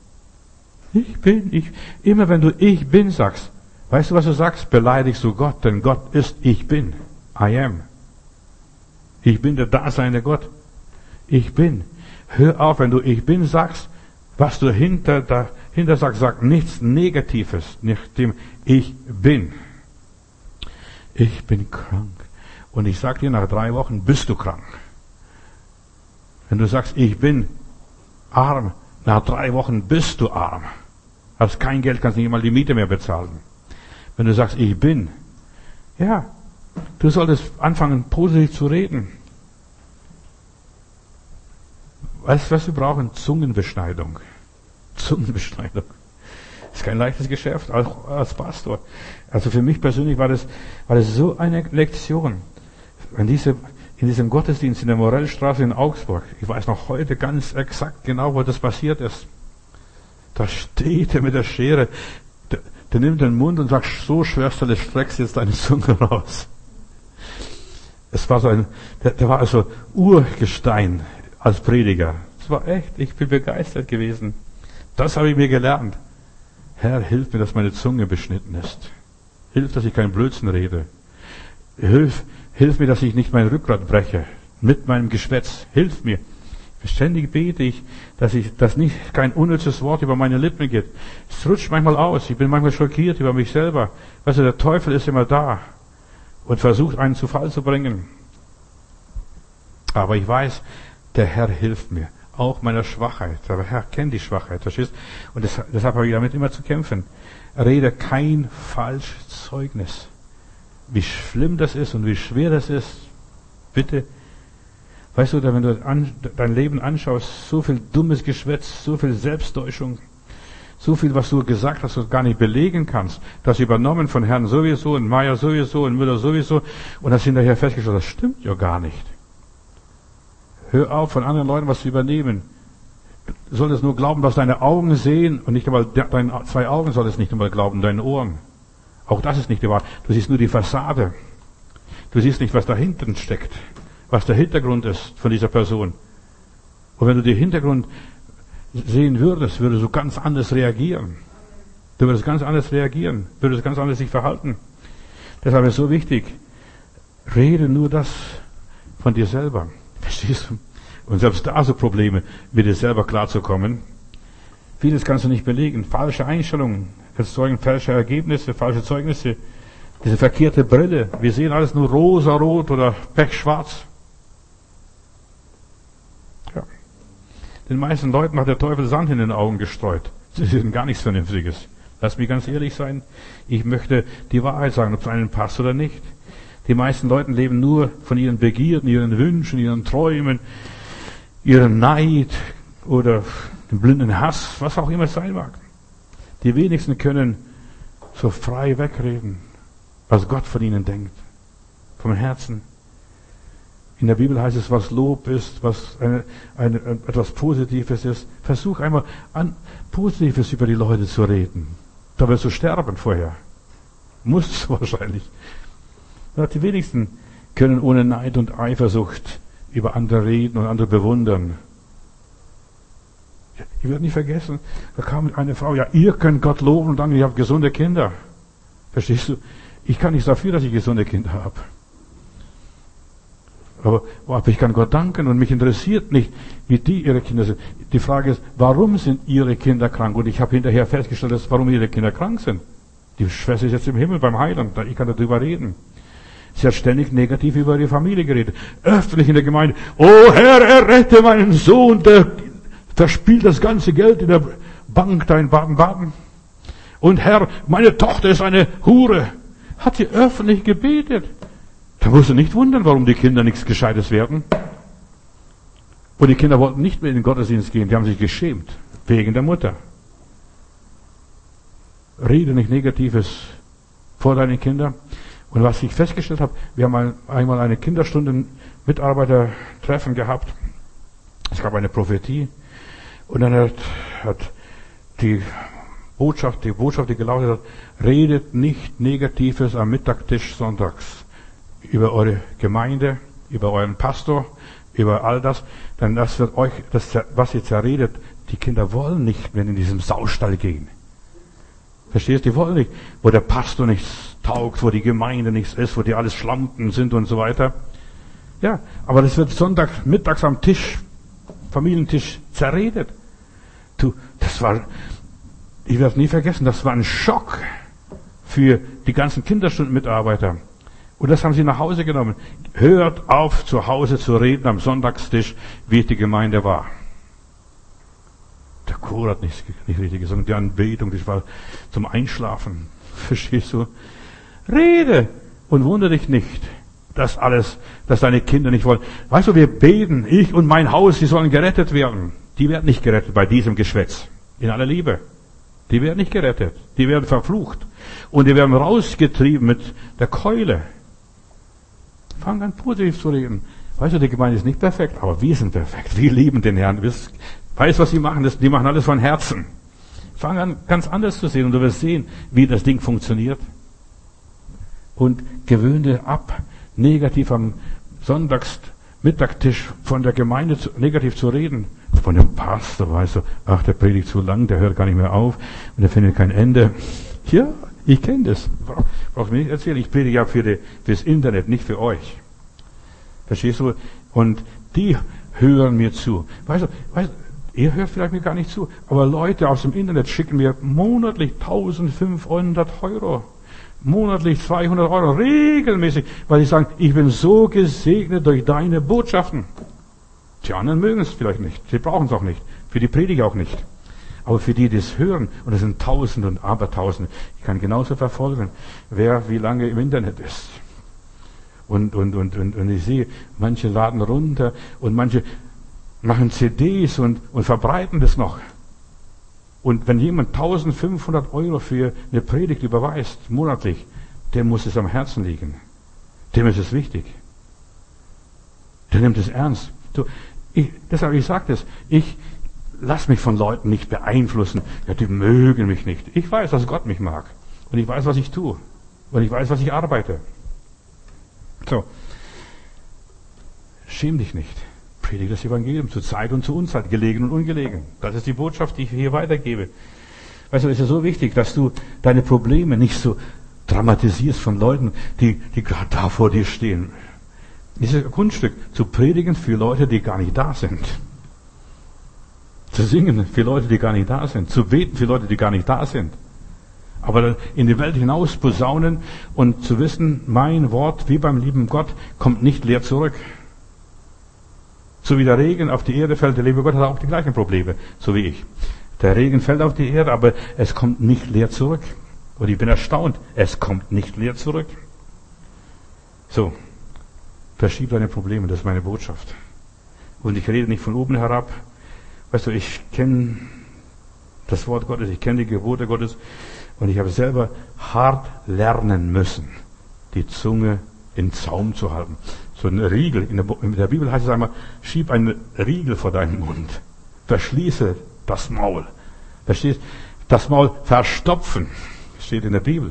Immer wenn du ich bin sagst, weißt du, was du sagst? Beleidigst du Gott, denn Gott ist ich bin. I am. Ich bin der daseinende Gott. Ich bin. Hör auf, wenn du ich bin sagst, was du hinter sagst, sag nichts Negatives, nicht dem ich bin. Ich bin krank. Und ich sag dir, nach 3 Wochen bist du krank. Wenn du sagst, ich bin arm, nach 3 Wochen bist du arm. Hast kein Geld, kannst nicht mal die Miete mehr bezahlen. Wenn du sagst, ich bin, ja, du solltest anfangen, positiv zu reden. Weißt du, was wir brauchen? Zungenbeschneidung. Zungenbeschneidung. Das ist kein leichtes Geschäft, auch als Pastor. Also für mich persönlich war das so eine Lektion. In diesem Gottesdienst in der Morellstraße in Augsburg, ich weiß noch heute ganz exakt genau, wo das passiert ist. Da steht er mit der Schere, der nimmt den Mund und sagt, so Schwesterle, streckst jetzt deine Zunge raus. Es war der war also Urgestein als Prediger. Das war echt, ich bin begeistert gewesen. Das habe ich mir gelernt. Herr, hilf mir, dass meine Zunge beschnitten ist. Hilf, dass ich keinen Blödsinn rede. Hilf mir, dass ich nicht mein Rückgrat breche mit meinem Geschwätz. Hilf mir. Ständig bete ich, dass nicht kein unnützes Wort über meine Lippen geht. Es rutscht manchmal aus. Ich bin manchmal schockiert über mich selber. Weißt du, der Teufel ist immer da und versucht, einen zu Fall zu bringen. Aber ich weiß, der Herr hilft mir. Auch meiner Schwachheit. Der Herr kennt die Schwachheit. Verstehst? Und deshalb habe ich damit immer zu kämpfen. Rede kein falsches Zeugnis. Wie schlimm das ist und wie schwer das ist. Bitte. Weißt du, wenn du dein Leben anschaust, so viel dummes Geschwätz, so viel Selbsttäuschung, so viel, was du gesagt hast, was du gar nicht belegen kannst, das übernommen von Herrn sowieso und Meier sowieso und Müller sowieso und das hinterher festgestellt, das stimmt ja gar nicht. Hör auf, von anderen Leuten was zu übernehmen. Du solltest nur glauben, was deine Augen sehen und nicht einmal deine 2 Augen solltest nicht einmal glauben, deine Ohren. Auch das ist nicht die Wahrheit. Du siehst nur die Fassade. Du siehst nicht, was dahinter steckt, was der Hintergrund ist von dieser Person. Und wenn du den Hintergrund sehen würdest, würdest du ganz anders reagieren. Du würdest ganz anders reagieren, würdest ganz anders sich verhalten. Deshalb ist es so wichtig, rede nur das von dir selber. Verstehst du? Und selbst da so Probleme, mit dir selber klarzukommen. Vieles kannst du nicht belegen. Falsche Einstellungen erzeugen falsche Ergebnisse, falsche Zeugnisse. Diese verkehrte Brille. Wir sehen alles nur rosa-rot oder pechschwarz. Ja. Den meisten Leuten hat der Teufel Sand in den Augen gestreut. Sie sind gar nichts Vernünftiges. Lass mich ganz ehrlich sein. Ich möchte die Wahrheit sagen, ob es einem passt oder nicht. Die meisten Leute leben nur von ihren Begierden, ihren Wünschen, ihren Träumen, ihren Neid oder den blinden Hass, was auch immer es sein mag. Die wenigsten können so frei wegreden, was Gott von ihnen denkt, vom Herzen. In der Bibel heißt es, was Lob ist, was etwas Positives ist. Versuch einmal Positives über die Leute zu reden. Da wirst du sterben vorher. Musst du wahrscheinlich. Die wenigsten können ohne Neid und Eifersucht über andere reden und andere bewundern. Ich werde nie vergessen, da kam eine Frau, ja, ihr könnt Gott loben und dann, ihr habt gesunde Kinder. Verstehst du? Ich kann nicht dafür, dass ich gesunde Kinder habe. Aber ich kann Gott danken und mich interessiert nicht, wie die ihre Kinder sind. Die Frage ist, warum sind ihre Kinder krank? Und ich habe hinterher festgestellt, warum ihre Kinder krank sind. Die Schwester ist jetzt im Himmel beim Heiland, ich kann darüber reden. Sie hat ständig negativ über ihre Familie geredet. Öffentlich in der Gemeinde. Oh Herr, errette meinen Sohn, der verspielt das ganze Geld in der Bank da in Baden-Baden. Und Herr, meine Tochter ist eine Hure. Hat sie öffentlich gebetet. Da musst du nicht wundern, warum die Kinder nichts Gescheites werden. Und die Kinder wollten nicht mehr in den Gottesdienst gehen. Die haben sich geschämt. Wegen der Mutter. Rede nicht Negatives vor deinen Kindern. Und was ich festgestellt habe, wir haben einmal eine Kinderstunde Mitarbeitertreffen gehabt. Es gab eine Prophetie. Und dann hat die Botschaft, die gelautet hat, redet nicht Negatives am Mittagstisch sonntags über eure Gemeinde, über euren Pastor, über all das. Denn das wird euch, was ihr zerredet, die Kinder wollen nicht mehr in diesem Saustall gehen. Verstehst du? Die wollen nicht, wo der Pastor nichts taugt, wo die Gemeinde nichts ist, wo die alles Schlampen sind und so weiter. Ja, aber das wird Sonntag mittags am Tisch, Familientisch zerredet. Ich werde es nie vergessen, das war ein Schock für die ganzen Kinderstundenmitarbeiter. Und das haben sie nach Hause genommen. Hört auf, zu Hause zu reden am Sonntagstisch, wie die Gemeinde war. Der Chor hat nicht richtig gesungen, die Anbetung, das war zum Einschlafen. Verstehst du? Rede und wundere dich nicht, dass deine Kinder nicht wollen. Weißt du, wir beten, ich und mein Haus, die sollen gerettet werden. Die werden nicht gerettet bei diesem Geschwätz. In aller Liebe. Die werden nicht gerettet. Die werden verflucht. Und die werden rausgetrieben mit der Keule. Fang an, positiv zu reden. Weißt du, die Gemeinde ist nicht perfekt, aber wir sind perfekt. Wir lieben den Herrn. Weißt du, was sie machen? Die machen alles von Herzen. Fang an, ganz anders zu sehen und du wirst sehen, wie das Ding funktioniert. Und gewöhne dir ab, negativ am Sonntagsmittagstisch von der Gemeinde negativ zu reden. Von dem Pastor, weißt du, ach, der predigt zu lang, der hört gar nicht mehr auf und der findet kein Ende. Ja, ich kenne das. Brauchst mir nicht erzählen. Ich predige ja fürs Internet, nicht für euch. Verstehst du? Und die hören mir zu. Weißt du, ihr hört vielleicht mir gar nicht zu, aber Leute aus dem Internet schicken mir monatlich 1500 €. Monatlich 200 €, regelmäßig, weil sie sagen, ich bin so gesegnet durch deine Botschaften. Die anderen mögen es vielleicht nicht, sie brauchen es auch nicht, für die Predigt auch nicht. Aber für die, die es hören, und es sind Tausende und Abertausende, ich kann genauso verfolgen, wer wie lange im Internet ist. Und ich sehe, manche laden runter und manche machen CDs und verbreiten das noch. Und wenn jemand 1500 € für eine Predigt überweist, monatlich, dem muss es am Herzen liegen. Dem ist es wichtig. Der nimmt es ernst. Deshalb, ich sage das, ich lass mich von Leuten nicht beeinflussen. Ja, die mögen mich nicht. Ich weiß, dass Gott mich mag. Und ich weiß, was ich tue. Und ich weiß, was ich arbeite. So. Schäm dich nicht. Predige das Evangelium zur Zeit und zur Unzeit, gelegen und ungelegen. Das ist die Botschaft, die ich hier weitergebe. Weißt du, es ist ja so wichtig, dass du deine Probleme nicht so dramatisierst von Leuten, die gerade da vor dir stehen. Es ist ein Kunststück, zu predigen für Leute, die gar nicht da sind. Zu singen für Leute, die gar nicht da sind. Zu beten für Leute, die gar nicht da sind. Aber in die Welt hinaus posaunen und zu wissen, mein Wort, wie beim lieben Gott, kommt nicht leer zurück. So wie der Regen auf die Erde fällt, der liebe Gott hat auch die gleichen Probleme, so wie ich. Der Regen fällt auf die Erde, aber es kommt nicht leer zurück. Und ich bin erstaunt, es kommt nicht leer zurück. So, verschieb deine Probleme, das ist meine Botschaft. Und ich rede nicht von oben herab. Weißt du, ich kenne das Wort Gottes, ich kenne die Gebote Gottes und ich habe selber hart lernen müssen, die Zunge in Zaum zu halten. So ein Riegel, in der Bibel heißt es einmal, schieb einen Riegel vor deinen Mund. Verschließe das Maul. Verstehst? Das Maul verstopfen. Steht in der Bibel.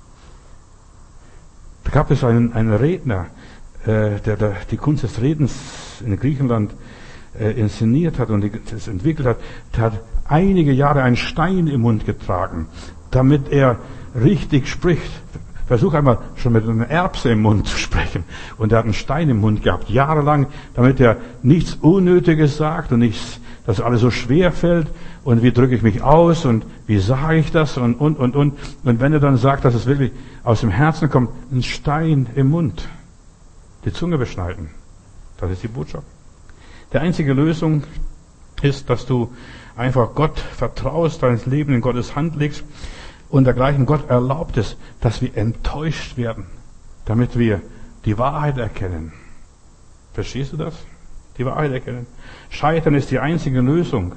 Da gab es einen Redner, der die Kunst des Redens in Griechenland inszeniert hat und es entwickelt hat. Der hat einige Jahre einen Stein im Mund getragen, damit er richtig spricht. Versuch einmal schon mit einer Erbse im Mund zu sprechen. Und er hat einen Stein im Mund gehabt, jahrelang, damit er nichts Unnötiges sagt und nichts, dass alles so schwer fällt. Und wie drücke ich mich aus und wie sage ich das und. Und wenn er dann sagt, dass es wirklich aus dem Herzen kommt, ein Stein im Mund. Die Zunge beschneiden. Das ist die Botschaft. Die einzige Lösung ist, dass du einfach Gott vertraust, dein Leben in Gottes Hand legst und dergleichen. Gott erlaubt es, dass wir enttäuscht werden, damit wir die Wahrheit erkennen. Verstehst du das? Die Wahrheit erkennen. Scheitern ist die einzige Lösung,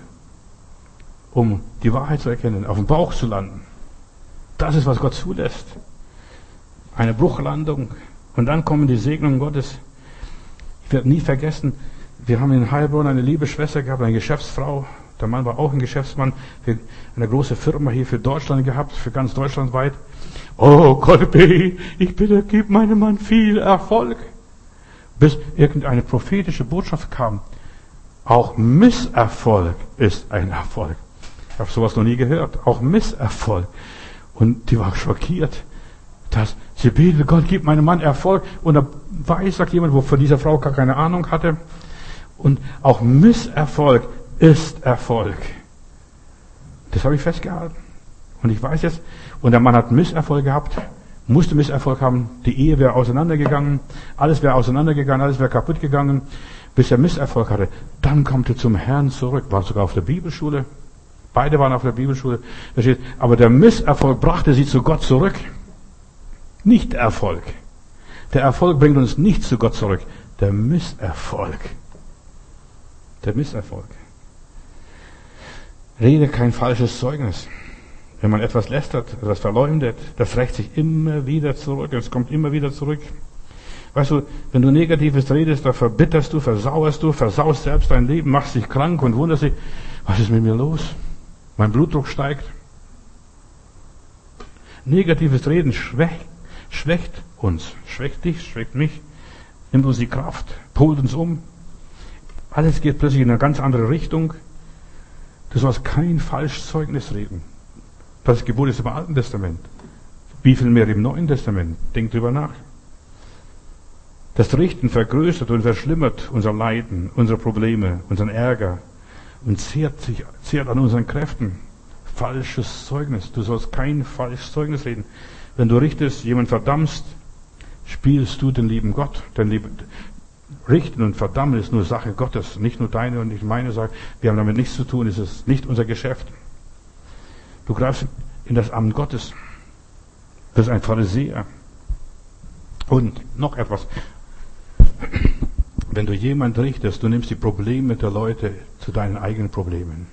um die Wahrheit zu erkennen, auf dem Bauch zu landen. Das ist, was Gott zulässt. Eine Bruchlandung. Und dann kommen die Segnungen Gottes. Ich werde nie vergessen, wir haben in Heilbronn eine liebe Schwester gehabt, eine Geschäftsfrau. Der Mann war auch ein Geschäftsmann für eine große Firma hier für Deutschland gehabt, für ganz Deutschland weit. Oh Gott, ich bitte, gib meinem Mann viel Erfolg. Bis irgendeine prophetische Botschaft kam. Auch Misserfolg ist ein Erfolg. Ich habe sowas noch nie gehört. Auch Misserfolg. Und die war schockiert, dass sie betet, Gott, gib meinem Mann Erfolg. Und da weiß, sagt jemand, wo von dieser Frau gar keine Ahnung hatte. Und auch Misserfolg ist Erfolg. Das habe ich festgehalten. Und ich weiß jetzt, und der Mann hat Misserfolg gehabt, musste Misserfolg haben, die Ehe wäre auseinandergegangen, alles wäre auseinandergegangen, alles wäre kaputt gegangen, bis er Misserfolg hatte. Dann kommt er zum Herrn zurück, war sogar auf der Bibelschule. Beide waren auf der Bibelschule. Da steht, aber der Misserfolg brachte sie zu Gott zurück. Nicht der Erfolg. Der Erfolg bringt uns nicht zu Gott zurück. Der Misserfolg. Der Misserfolg. Rede kein falsches Zeugnis. Wenn man etwas lästert, etwas verleumdet, das rächt sich immer wieder zurück. Es kommt immer wieder zurück. Weißt du, wenn du Negatives redest, da verbitterst du, versaust selbst dein Leben, machst dich krank und wunderst dich, was ist mit mir los? Mein Blutdruck steigt. Negatives Reden schwächt uns, schwächt dich, schwächt mich, nimmt uns die Kraft, polt uns um. Alles geht plötzlich in eine ganz andere Richtung. Du sollst kein Falschzeugnis reden. Das Gebot ist im Alten Testament. Wie viel mehr im Neuen Testament? Denk drüber nach. Das Richten vergrößert und verschlimmert unser Leiden, unsere Probleme, unseren Ärger und zehrt an unseren Kräften. Falsches Zeugnis. Du sollst kein falsches Zeugnis reden. Wenn du richtest, jemand verdammst, spielst du den lieben Gott. Richten und verdammen ist nur Sache Gottes, nicht nur deine und nicht meine Sache. Wir haben damit nichts zu tun, es ist nicht unser Geschäft. Du greifst in das Amt Gottes. Du bist ein Pharisäer. Und noch etwas. Wenn du jemand richtest, du nimmst die Probleme der Leute zu deinen eigenen Problemen.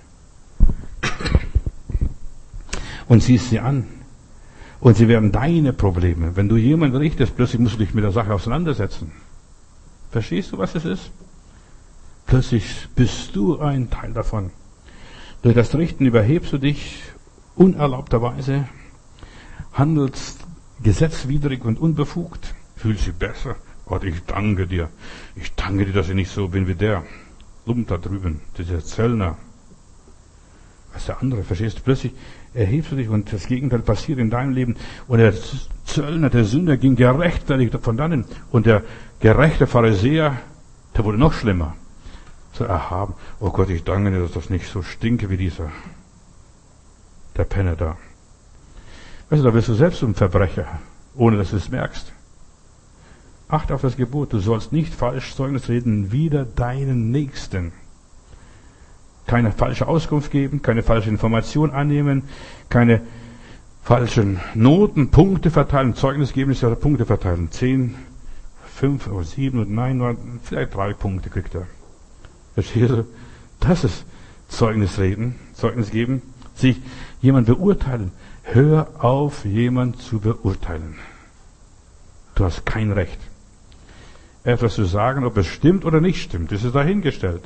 Und siehst sie an. Und sie werden deine Probleme. Wenn du jemand richtest, plötzlich musst du dich mit der Sache auseinandersetzen. Verstehst du, was es ist? Plötzlich bist du ein Teil davon. Durch das Richten überhebst du dich unerlaubterweise, handelst gesetzwidrig und unbefugt, fühlst dich besser. Gott, ich danke dir. Ich danke dir, dass ich nicht so bin wie der Lump da drüben, dieser Zöllner. Was der andere, verstehst du? Plötzlich erhebst du dich und das Gegenteil passiert in deinem Leben. Und der Zöllner, der Sünder, ging gerechtfertigt von dannen. Und der gerechte Pharisäer, der wurde noch schlimmer. So erhaben. Oh Gott, ich danke dir, dass das nicht so stinke wie der Penner da. Weißt du, da wirst du selbst ein Verbrecher, ohne dass du es merkst. Achte auf das Gebot, du sollst nicht falsch Zeugnis reden wider deinen Nächsten. Keine falsche Auskunft geben, keine falsche Information annehmen, keine falschen Noten, Punkte verteilen. Zeugnis geben ist ja Punkte verteilen. 10, 5 oder 7 und 9, vielleicht 3 Punkte kriegt er. Verstehst du? Das ist Zeugnis reden, Zeugnis geben, sich jemand beurteilen. Hör auf, jemand zu beurteilen. Du hast kein Recht, etwas zu sagen, ob es stimmt oder nicht stimmt. Das ist dahingestellt.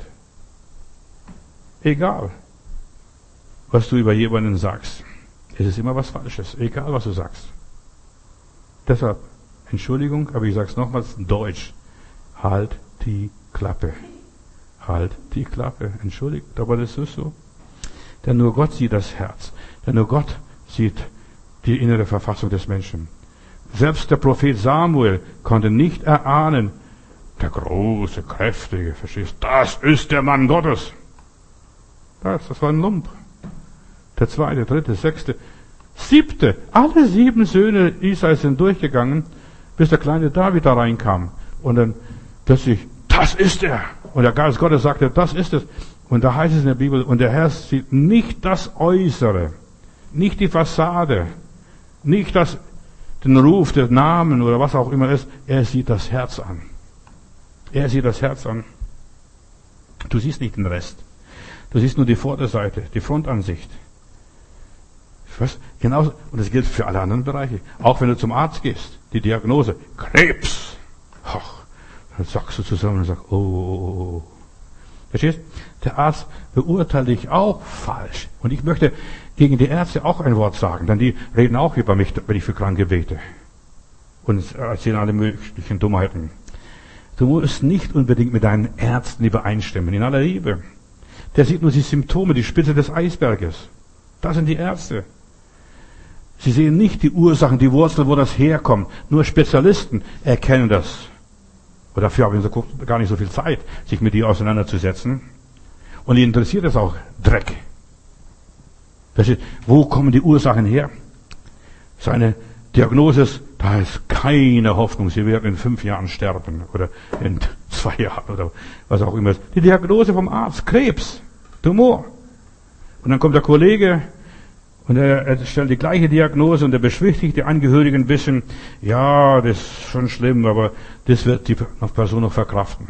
Egal, was du über jemanden sagst. Es ist immer was Falsches. Egal, was du sagst. Deshalb, Entschuldigung, aber ich sage es nochmals in Deutsch. Halt die Klappe. Halt die Klappe. Entschuldigt, aber das ist so. Denn nur Gott sieht das Herz. Denn nur Gott sieht die innere Verfassung des Menschen. Selbst der Prophet Samuel konnte nicht erahnen, der große, kräftige, verstehst, das ist der Mann Gottes. Das war ein Lump. Der 2., 3., 6., 7., alle 7 Söhne Israels sind durchgegangen, bis der kleine David da reinkam. Und dann plötzlich, das ist er. Und der Geist Gottes sagte, das ist es. Und da heißt es in der Bibel, und der Herr sieht nicht das Äußere, nicht die Fassade, nicht den Ruf, den Namen oder was auch immer ist. Er sieht das Herz an. Er sieht das Herz an. Du siehst nicht den Rest. Du siehst nur die Vorderseite, die Frontansicht. Was? Genauso. Und das gilt für alle anderen Bereiche. Auch wenn du zum Arzt gehst, die Diagnose, Krebs. Ach, dann sagst du zusammen und sagst, oh. Verstehst? Der Arzt beurteilt dich auch falsch. Und ich möchte gegen die Ärzte auch ein Wort sagen, denn die reden auch über mich, wenn ich für Kranke bete. Und erzählen alle möglichen Dummheiten. Du musst nicht unbedingt mit deinen Ärzten übereinstimmen, in aller Liebe. Der sieht nur die Symptome, die Spitze des Eisberges. Das sind die Ärzte. Sie sehen nicht die Ursachen, die Wurzeln, wo das herkommt. Nur Spezialisten erkennen das. Und dafür haben sie gar nicht so viel Zeit, sich mit dir auseinanderzusetzen. Und ihnen interessiert es auch Dreck. Wo kommen die Ursachen her? Seine Diagnose ist, da ist keine Hoffnung, Sie werden in 5 Jahren sterben oder in 2 Jahren oder was auch immer. Die Diagnose vom Arzt, Krebs, Tumor. Und dann kommt der Kollege und er stellt die gleiche Diagnose und er beschwichtigt die Angehörigen ein bisschen, ja, das ist schon schlimm, aber das wird die Person noch verkraften.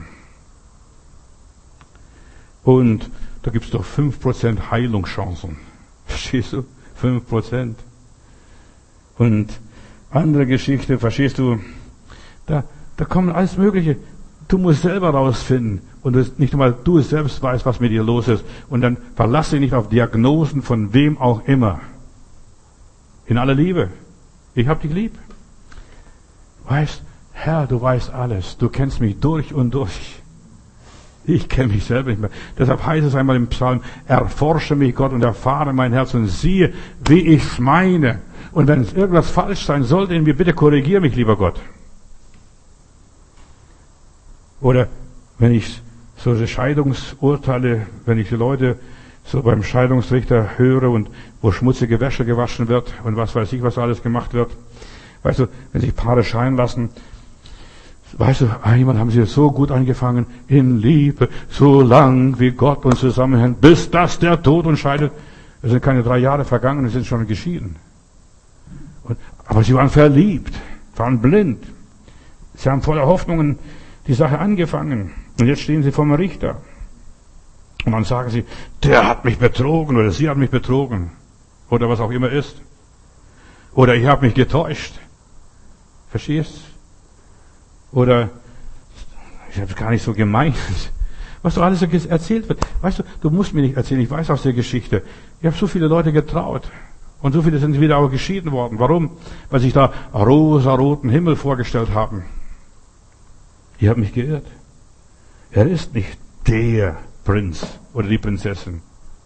Und da gibt es doch 5% Heilungschancen. Verstehst du? 5%. Und andere Geschichte, verstehst du? Da kommen alles Mögliche. Du musst selber rausfinden. Und nicht einmal du selbst weißt, was mit dir los ist. Und dann verlass dich nicht auf Diagnosen von wem auch immer. In aller Liebe. Ich hab dich lieb. Weißt, Herr, du weißt alles. Du kennst mich durch und durch. Ich kenne mich selber nicht mehr. Deshalb heißt es einmal im Psalm, erforsche mich, Gott, und erfahre mein Herz und siehe, wie ich's meine. Und wenn irgendwas falsch sein sollte in mir, bitte korrigiere mich, lieber Gott. Oder wenn ich solche Scheidungsurteile, wenn ich die Leute so beim Scheidungsrichter höre und wo schmutzige Wäsche gewaschen wird und was weiß ich, was alles gemacht wird. Weißt du, wenn sich Paare scheiden lassen, weißt du, einmal haben sie so gut angefangen, in Liebe, so lang wie Gott uns zusammenhält, bis das der Tod uns scheidet. Es sind keine 3 Jahre vergangen und sie sind schon geschieden. Aber sie waren verliebt, waren blind. Sie haben voller Hoffnungen die Sache angefangen. Und jetzt stehen sie vor dem Richter. Und dann sagen sie, der hat mich betrogen oder sie hat mich betrogen. Oder was auch immer ist. Oder ich habe mich getäuscht. Verstehst? Oder ich habe es gar nicht so gemeint. Was so alles erzählt wird. Weißt du, du musst mir nicht erzählen, ich weiß aus der Geschichte. Ich habe so viele Leute getraut. Und so viele sind wieder auch geschieden worden. Warum? Weil sich da rosa-roten Himmel vorgestellt haben. Ihr habt mich geirrt. Er ist nicht der Prinz oder die Prinzessin.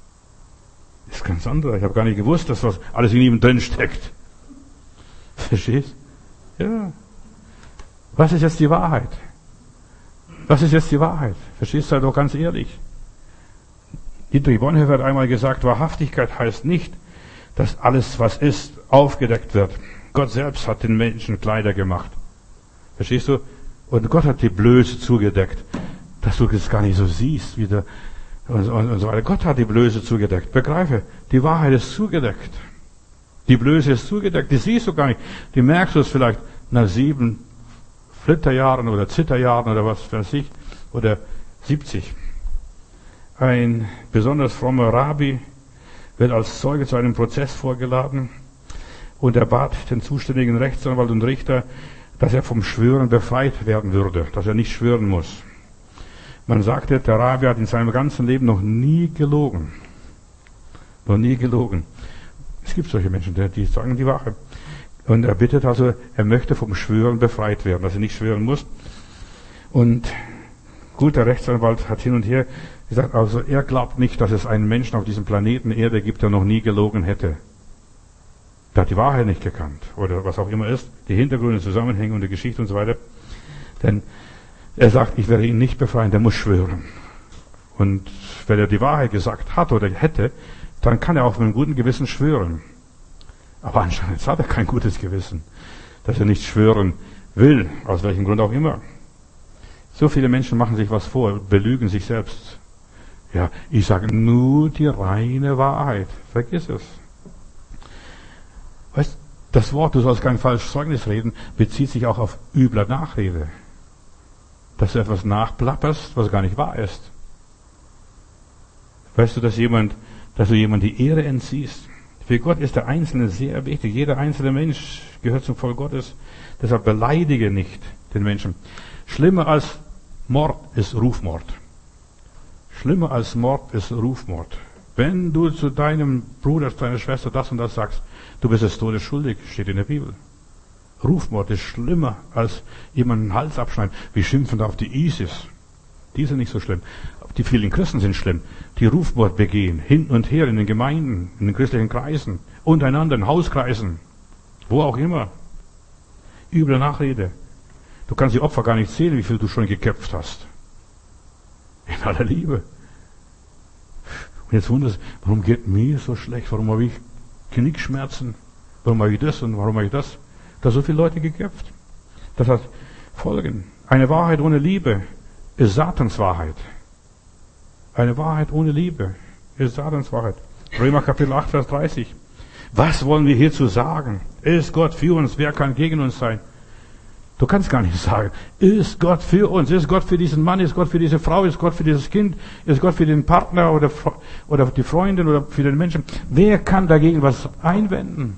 Das ist ganz anderer. Ich habe gar nicht gewusst, dass was alles in ihm drin steckt. Verstehst? Ja. Was ist jetzt die Wahrheit? Was ist jetzt die Wahrheit? Verstehst du, sei doch ganz ehrlich. Dietrich Bonhoeffer hat einmal gesagt, Wahrhaftigkeit heißt nicht, dass alles, was ist, aufgedeckt wird. Gott selbst hat den Menschen Kleider gemacht. Verstehst du? Und Gott hat die Blöße zugedeckt, dass du es gar nicht so siehst, wie der, und so weiter. Gott hat die Blöße zugedeckt. Begreife, die Wahrheit ist zugedeckt. Die Blöße ist zugedeckt, die siehst du gar nicht. Die merkst du es vielleicht nach 7 Flitterjahren oder Zitterjahren oder was weiß ich, oder 70. Ein besonders frommer Rabbi wird als Zeuge zu einem Prozess vorgeladen und er bat den zuständigen Rechtsanwalt und Richter, dass er vom Schwören befreit werden würde, dass er nicht schwören muss. Man sagte, der Rabbi hat in seinem ganzen Leben noch nie gelogen. Noch nie gelogen. Es gibt solche Menschen, die sagen die Wahrheit. Und er bittet also, er möchte vom Schwören befreit werden, dass er nicht schwören muss. Und gut, der Rechtsanwalt hat hin und her gesagt, also er glaubt nicht, dass es einen Menschen auf diesem Planeten Erde gibt, der noch nie gelogen hätte. Der hat die Wahrheit nicht gekannt oder was auch immer ist, die Hintergründe, Zusammenhänge und die Geschichte und so weiter. Denn er sagt, ich werde ihn nicht befreien, der muss schwören. Und wenn er die Wahrheit gesagt hat oder hätte, dann kann er auch mit einem guten Gewissen schwören. Aber anscheinend hat er kein gutes Gewissen, dass er nicht schwören will, aus welchem Grund auch immer. So viele Menschen machen sich was vor, belügen sich selbst. Ja, ich sage nur die reine Wahrheit. Vergiss es. Weißt, das Wort, du sollst kein falsches Zeugnis reden, bezieht sich auch auf üble Nachrede. Dass du etwas nachplapperst, was gar nicht wahr ist. Weißt du, dass du jemand die Ehre entziehst? Für Gott ist der Einzelne sehr wichtig. Jeder einzelne Mensch gehört zum Volk Gottes. Deshalb beleidige nicht den Menschen. Schlimmer als Mord ist Rufmord. Schlimmer als Mord ist Rufmord. Wenn du zu deinem Bruder, deiner Schwester das und das sagst, du bist des Todes schuldig, steht in der Bibel. Rufmord ist schlimmer als jemanden den Hals abschneiden. Wir schimpfen da auf die ISIS. Die sind nicht so schlimm. Die vielen Christen sind schlimm, die Rufmord begehen, hin und her in den Gemeinden, in den christlichen Kreisen, untereinander, in Hauskreisen, wo auch immer. Üble Nachrede. Du kannst die Opfer gar nicht zählen, wie viel du schon geköpft hast. In aller Liebe. Und jetzt wunderst du, warum geht mir so schlecht? Warum habe ich Knickschmerzen? Warum habe ich das und warum habe ich das? Da so viele Leute geköpft. Das hat Folgen. Eine Wahrheit ohne Liebe ist Satans Wahrheit. Eine Wahrheit ohne Liebe ist Satans Wahrheit. Römer Kapitel 8, Vers 30. Was wollen wir hierzu sagen? Ist Gott für uns? Wer kann gegen uns sein? Du kannst gar nicht sagen, ist Gott für uns? Ist Gott für diesen Mann? Ist Gott für diese Frau? Ist Gott für dieses Kind? Ist Gott für den Partner oder die Freundin oder für den Menschen? Wer kann dagegen was einwenden?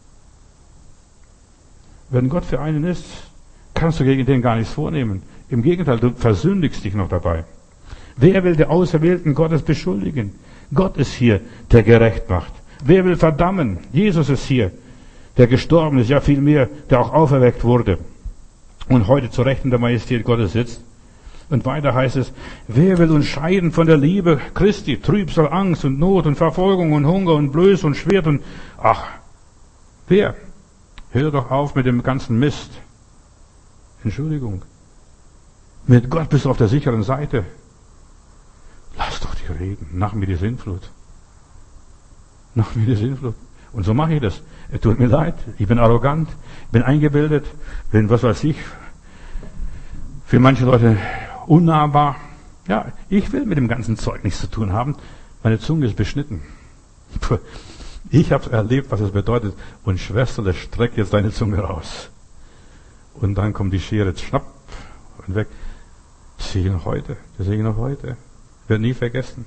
Wenn Gott für einen ist, kannst du gegen den gar nichts vornehmen. Im Gegenteil, du versündigst dich noch dabei. Wer will die Auserwählten Gottes beschuldigen? Gott ist hier, der gerecht macht. Wer will verdammen? Jesus ist hier, der gestorben ist, ja vielmehr, der auch auferweckt wurde und heute zu Rechten der Majestät Gottes sitzt. Und weiter heißt es, wer will uns scheiden von der Liebe Christi? Trübsal, Angst und Not und Verfolgung und Hunger und Blöß und Schwert und ach, wer? Hör doch auf mit dem ganzen Mist. Entschuldigung. Mit Gott bist du auf der sicheren Seite. Lass doch die reden. Nach mir die Sintflut. Nach mir die Sintflut. Und so mache ich das. Es tut mir leid. Ich bin arrogant, bin eingebildet, bin, was weiß ich, für manche Leute unnahbar. Ja, ich will mit dem ganzen Zeug nichts zu tun haben. Meine Zunge ist beschnitten. Ich habe erlebt, was es bedeutet. Und Schwesterle, streck jetzt deine Zunge raus. Und dann kommt die Schere, schnapp und weg. Das sehe ich noch heute. Das sehe ich noch heute. Wird nie vergessen.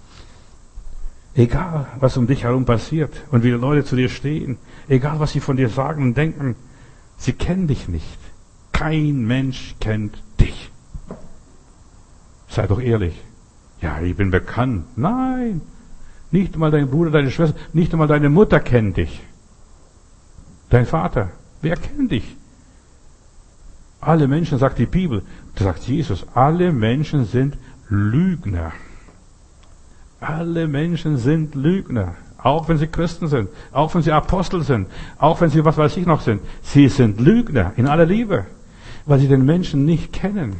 Egal, was um dich herum passiert und wie die Leute zu dir stehen, egal, was sie von dir sagen und denken, sie kennen dich nicht. Kein Mensch kennt dich. Sei doch ehrlich. Ja, ich bin bekannt. Nein, nicht einmal dein Bruder, deine Schwester, nicht einmal deine Mutter kennt dich. Dein Vater, wer kennt dich? Alle Menschen, sagt die Bibel, das sagt Jesus, alle Menschen sind Lügner. Alle Menschen sind Lügner. Auch wenn sie Christen sind, auch wenn sie Apostel sind, auch wenn sie was weiß ich noch sind. Sie sind Lügner in aller Liebe, weil sie den Menschen nicht kennen.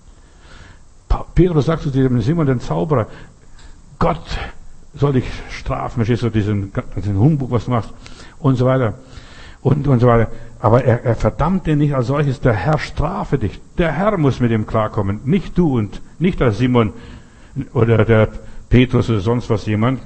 Petrus sagt zu dem Simon, den Zauberer, Gott soll dich strafen, verstehst du, diesen Humbug, was du machst, und so weiter. Und so weiter. Aber er verdammt den nicht als solches, der Herr strafe dich. Der Herr muss mit ihm klarkommen, nicht du und nicht der Simon oder der Petrus oder sonst was jemand.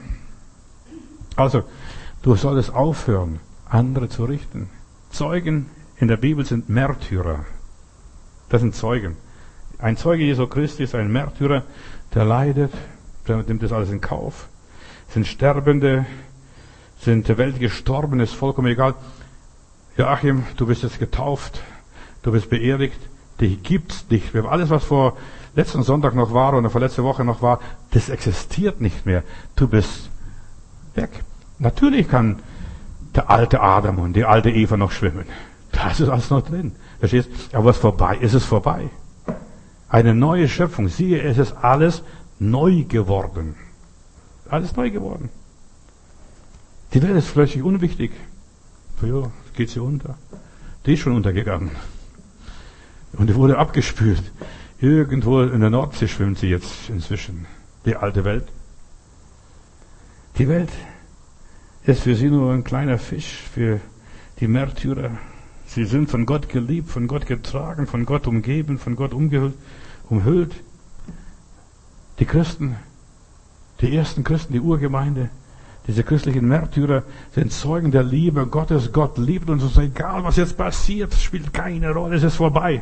Also, du solltest aufhören, andere zu richten. Zeugen in der Bibel sind Märtyrer. Das sind Zeugen. Ein Zeuge Jesu Christi ist ein Märtyrer, der leidet, der nimmt das alles in Kauf. Sind Sterbende, sind der Welt gestorben, ist vollkommen egal. Joachim, du bist jetzt getauft, du bist beerdigt, dich gibt's nicht mehr. Alles, was vor letzten Sonntag noch war oder vorletzte Woche noch war, das existiert nicht mehr. Du bist weg. Natürlich kann der alte Adam und die alte Eva noch schwimmen. Da ist alles noch drin. Verstehst? Aber was vorbei ist, ist vorbei. Eine neue Schöpfung. Siehe, es ist alles neu geworden. Alles neu geworden. Die Welt ist plötzlich unwichtig. Ja, geht sie unter. Die ist schon untergegangen. Und die wurde abgespült. Irgendwo in der Nordsee schwimmt sie jetzt inzwischen. Die alte Welt. Die Welt ist für sie nur ein kleiner Fisch, für die Märtyrer. Sie sind von Gott geliebt, von Gott getragen, von Gott umgeben, von Gott umhüllt. Die Christen, die ersten Christen, die Urgemeinde, diese christlichen Märtyrer sind Zeugen der Liebe Gottes. Gott liebt uns. Und egal, was jetzt passiert, spielt keine Rolle. Es ist vorbei.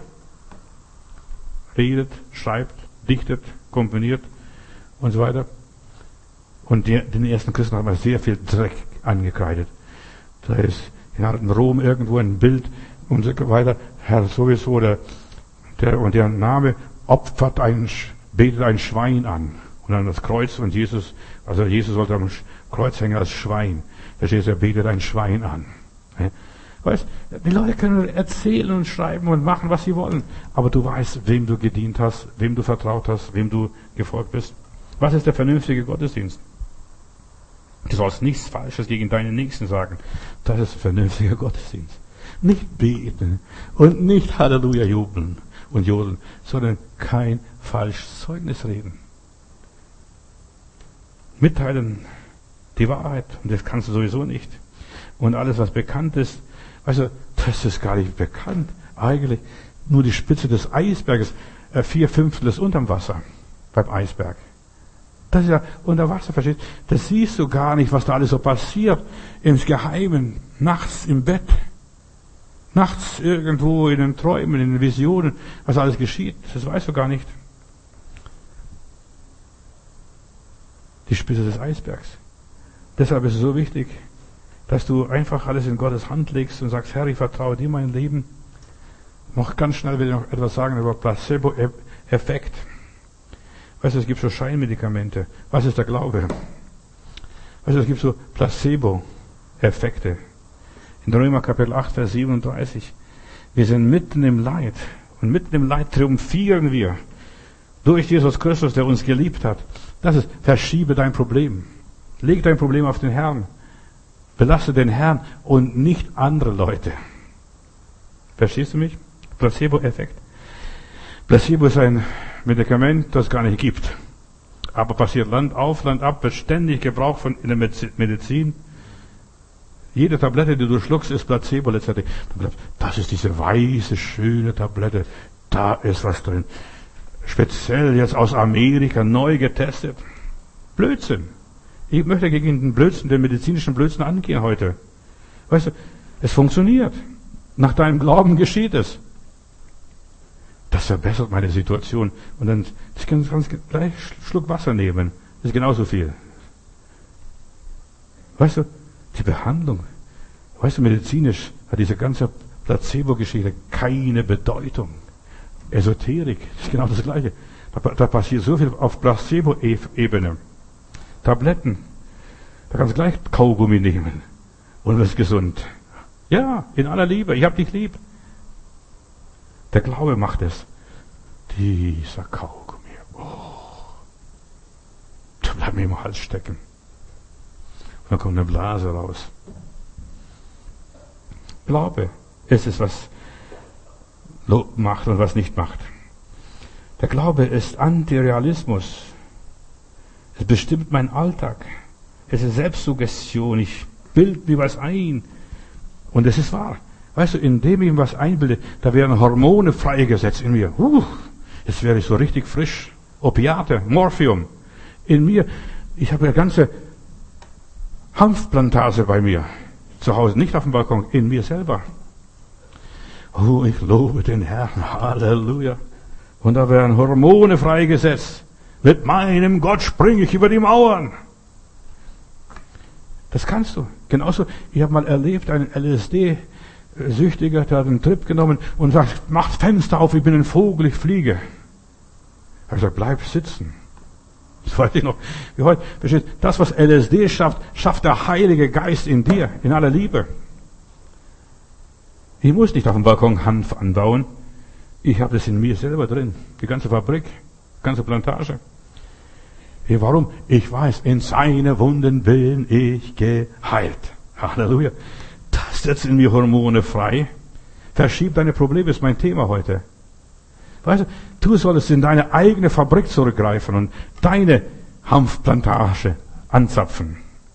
Redet, schreibt, dichtet, komponiert und so weiter. Und den ersten Christen haben wir sehr viel Dreck angekreidet. Da ist in Rom irgendwo ein Bild und so weiter. Herr sowieso, und der Name betet ein Schwein an. Und dann das Kreuz und Jesus sollte am Kreuz hängen als Schwein. Verstehst du, er betet ein Schwein an. Weißt, die Leute können erzählen und schreiben und machen, was sie wollen. Aber du weißt, wem du gedient hast, wem du vertraut hast, wem du gefolgt bist. Was ist der vernünftige Gottesdienst? Du sollst nichts Falsches gegen deinen Nächsten sagen. Das ist ein vernünftiger Gottesdienst. Nicht beten und nicht Halleluja jubeln und jodeln, sondern kein falsches Zeugnis reden. Mitteilen die Wahrheit, und das kannst du sowieso nicht. Und alles, was bekannt ist, weißt du, das ist gar nicht bekannt. Eigentlich nur die Spitze des Eisberges, 4/5 ist unterm Wasser beim Eisberg. Das ist ja unter Wasser, verstehst du? Das siehst du gar nicht, was da alles so passiert. Im Geheimen, nachts im Bett, nachts irgendwo in den Träumen, in den Visionen, was alles geschieht. Das weißt du gar nicht. Die Spitze des Eisbergs. Deshalb ist es so wichtig, dass du einfach alles in Gottes Hand legst und sagst, Herr, ich vertraue dir mein Leben. Noch ganz schnell will ich noch etwas sagen über Placebo-Effekt. Weißt du, es gibt so Scheinmedikamente. Was ist der Glaube? Weißt du, es gibt so Placebo-Effekte. In Römer Kapitel 8, Vers 37. Wir sind mitten im Leid. Und mitten im Leid triumphieren wir. Durch Jesus Christus, der uns geliebt hat. Das ist, verschiebe dein Problem. Leg dein Problem auf den Herrn. Belaste den Herrn und nicht andere Leute. Verstehst du mich? Placebo-Effekt. Placebo ist ein Medikament, das es gar nicht gibt. Aber passiert Land auf, Land ab, wird ständig gebraucht in der Medizin. Jede Tablette, die du schluckst, ist Placebo letztendlich. Das ist diese weiße, schöne Tablette. Da ist was drin. Speziell jetzt aus Amerika, neu getestet. Blödsinn. Ich möchte gegen den Blödsinn, den medizinischen Blödsinn angehen heute. Weißt du, es funktioniert. Nach deinem Glauben geschieht es. Das verbessert meine Situation. Und dann kannst du gleich einen Schluck Wasser nehmen. Das ist genauso viel. Weißt du, die Behandlung, weißt du, medizinisch hat diese ganze Placebo-Geschichte keine Bedeutung. Esoterik, das ist genau das Gleiche. Da passiert so viel auf Placebo-Ebene. Tabletten. Da kannst du gleich Kaugummi nehmen und wirst gesund. Ja, in aller Liebe. Ich hab dich lieb. Der Glaube macht es. Dieser Kaugummi. Oh. Da bleibt mir im Hals stecken. Und dann kommt eine Blase raus. Glaube ist es, was macht und was nicht macht. Der Glaube ist Antirealismus. Es bestimmt meinen Alltag. Es ist Selbstsuggestion. Ich bilde mir was ein. Und es ist wahr. Weißt du, indem ich mir was einbilde, da werden Hormone freigesetzt in mir. Jetzt wäre ich so richtig frisch. Opiate, Morphium. In mir. Ich habe eine ganze Hanfplantage bei mir. Zu Hause, nicht auf dem Balkon, in mir selber. Oh, ich lobe den Herrn. Halleluja. Und da werden Hormone freigesetzt. Mit meinem Gott springe ich über die Mauern. Das kannst du. Genauso, ich habe mal erlebt, einen LSD-Süchtiger, der hat einen Trip genommen und sagt, macht Fenster auf, ich bin ein Vogel, ich fliege. Ich habe gesagt, bleib sitzen. Das weiß ich noch. Wie heute, versteht, das, was LSD schafft, schafft der Heilige Geist in dir, in aller Liebe. Ich muss nicht auf dem Balkon Hanf anbauen. Ich habe das in mir selber drin. Die ganze Fabrik, die ganze Plantage. Warum? Ich weiß, in seine Wunden bin ich geheilt. Halleluja. Das setzt in mir Hormone frei. Verschieb deine Probleme, ist mein Thema heute. Weißt du solltest in deine eigene Fabrik zurückgreifen und deine Hanfplantage anzapfen.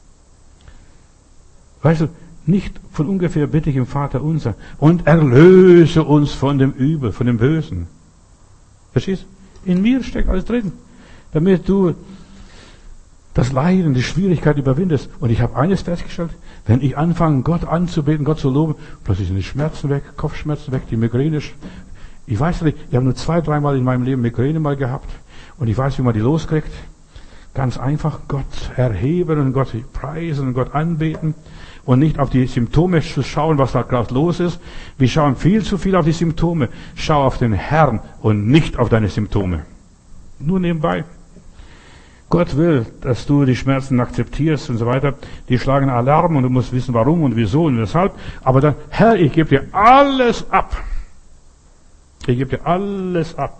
Weißt du, nicht von ungefähr bitte ich im Vater unser und erlöse uns von dem Übel, von dem Bösen. Verstehst du? In mir steckt alles drin, damit du das Leiden, die Schwierigkeit überwindest. Und ich habe eines festgestellt, wenn ich anfange, Gott anzubeten, Gott zu loben, plötzlich sind die Schmerzen weg, Kopfschmerzen weg, die Migräne. Ich weiß nicht, ich habe nur 2-3 Mal in meinem Leben Migräne mal gehabt. Und ich weiß, wie man die loskriegt. Ganz einfach Gott erheben und Gott preisen und Gott anbeten. Und nicht auf die Symptome zu schauen, was da gerade los ist. Wir schauen viel zu viel auf die Symptome. Schau auf den Herrn und nicht auf deine Symptome. Nur nebenbei. Gott will, dass du die Schmerzen akzeptierst und so weiter. Die schlagen Alarm und du musst wissen, warum und wieso und weshalb. Aber dann, Herr, ich gebe dir alles ab. Ich gebe dir alles ab.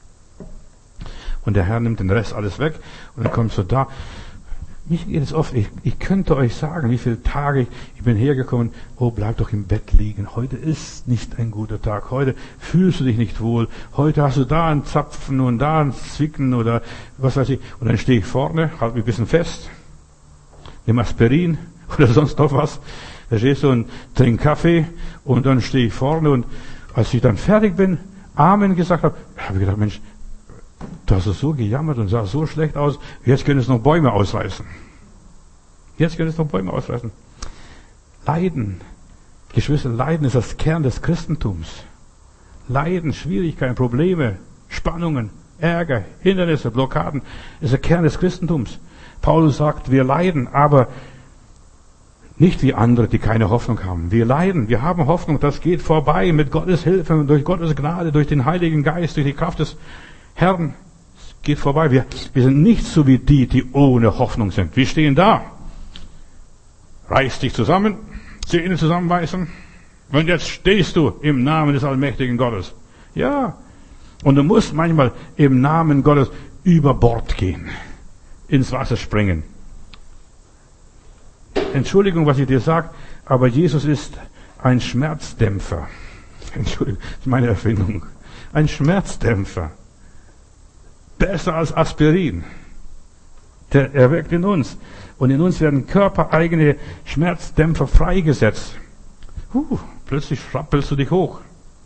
Und der Herr nimmt den Rest alles weg. Und dann kommst du da. Mich geht es oft, ich könnte euch sagen, wie viele Tage ich bin hergekommen, oh, bleib doch im Bett liegen, heute ist nicht ein guter Tag, heute fühlst du dich nicht wohl, heute hast du da einen Zapfen und da einen Zwicken oder was weiß ich, und dann stehe ich vorne, halte mich ein bisschen fest, nehme Aspirin oder sonst noch was, da stehst du und trink Kaffee und dann stehe ich vorne und als ich dann fertig bin, Amen gesagt habe ich gedacht, Mensch, du hast es so gejammert und sah so schlecht aus. Jetzt können es noch Bäume ausreißen. Jetzt können es noch Bäume ausreißen. Leiden. Geschwister, Leiden ist das Kern des Christentums. Leiden, Schwierigkeiten, Probleme, Spannungen, Ärger, Hindernisse, Blockaden ist der Kern des Christentums. Paulus sagt, wir leiden, aber nicht wie andere, die keine Hoffnung haben. Wir leiden, wir haben Hoffnung, das geht vorbei mit Gottes Hilfe, durch Gottes Gnade, durch den Heiligen Geist, durch die Kraft des Herrn, es geht vorbei. Wir sind nicht so wie die ohne Hoffnung sind. Wir stehen da. Reiß dich zusammen, Zähne zusammenbeißen. Und jetzt stehst du im Namen des allmächtigen Gottes. Ja. Und du musst manchmal im Namen Gottes über Bord gehen. Ins Wasser springen. Entschuldigung, was ich dir sage, aber Jesus ist ein Schmerzdämpfer. Entschuldigung, das ist meine Erfindung. Ein Schmerzdämpfer. Besser als Aspirin. Er wirkt in uns. Und in uns werden körpereigene Schmerzdämpfer freigesetzt. Plötzlich schrappelst du dich hoch.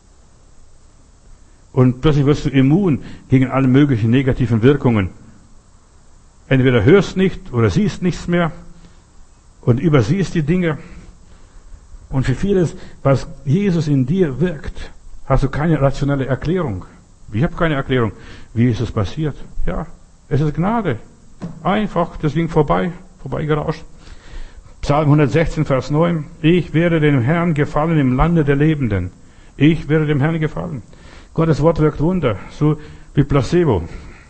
Und plötzlich wirst du immun gegen alle möglichen negativen Wirkungen. Entweder hörst nicht oder siehst nichts mehr und übersiehst die Dinge. Und für vieles, was Jesus in dir wirkt, hast du keine rationelle Erklärung. Ich habe keine Erklärung, wie ist es passiert. Ja, es ist Gnade. Einfach, das ging vorbeigerauscht. Psalm 116, Vers 9. Ich werde dem Herrn gefallen im Lande der Lebenden. Ich werde dem Herrn gefallen. Gottes Wort wirkt Wunder, so wie Placebo.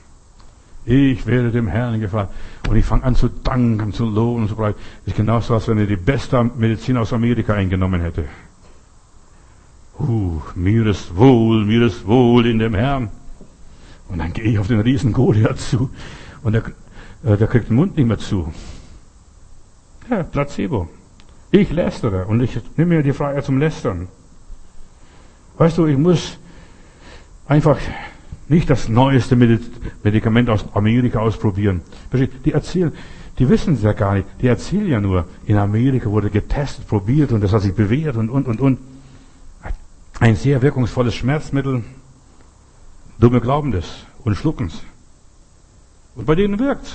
Ich werde dem Herrn gefallen. Und ich fange an zu danken, zu loben und so weiter. Das ist genauso, als wenn er die beste Medizin aus Amerika eingenommen hätte. Mir ist wohl in dem Herrn. Und dann gehe ich auf den riesen Goliath zu. Und der kriegt den Mund nicht mehr zu. Ja, Placebo. Ich lästere. Und ich nehme mir die Freiheit zum Lästern. Weißt du, ich muss einfach nicht das neueste Medikament aus Amerika ausprobieren. Die wissen es ja gar nicht. Die erzählen ja nur, in Amerika wurde getestet, probiert und das hat sich bewährt und. Ein sehr wirkungsvolles Schmerzmittel. Dumme glauben das und schlucken's. Und bei denen wirkt's.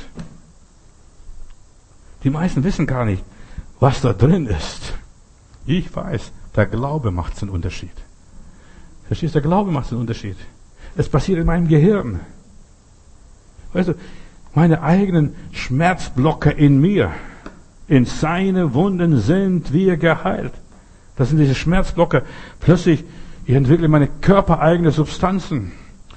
Die meisten wissen gar nicht, was da drin ist. Ich weiß, der Glaube macht den Unterschied. Verstehst du? Der Glaube macht den Unterschied. Es passiert in meinem Gehirn. Weißt du, meine eigenen Schmerzblocker in mir, in seine Wunden sind wir geheilt. Das sind diese Schmerzblocker. Plötzlich, ich entwickle meine körpereigene Substanzen.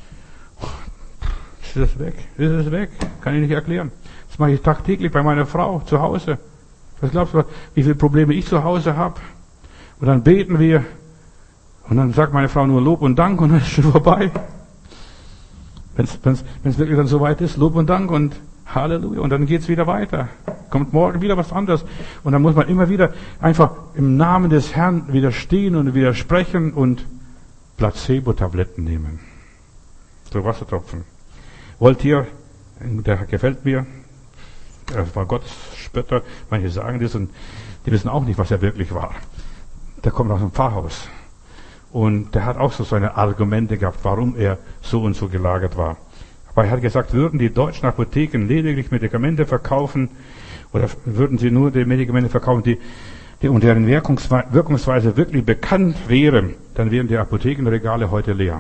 Ist es weg? Ist es weg? Kann ich nicht erklären. Das mache ich tagtäglich bei meiner Frau zu Hause. Was glaubst du, wie viele Probleme ich zu Hause habe? Und dann beten wir. Und dann sagt meine Frau nur Lob und Dank und dann ist es schon vorbei. Wenn es wirklich dann soweit ist, Lob und Dank und Halleluja. Und dann geht's wieder weiter. Kommt morgen wieder was anderes. Und dann muss man immer wieder einfach im Namen des Herrn widerstehen und widersprechen und Placebo-Tabletten nehmen. So Wassertropfen. Voltaire, der gefällt mir. Er war Gottes Spötter. Manche sagen das und die wissen auch nicht, was er wirklich war. Der kommt aus dem Pfarrhaus. Und der hat auch so seine Argumente gehabt, warum er so und so gelagert war. Aber er hat gesagt, würden die deutschen Apotheken lediglich Medikamente verkaufen, oder würden sie nur die Medikamente verkaufen, die und deren Wirkungsweise wirklich bekannt wäre, dann wären die Apothekenregale heute leer.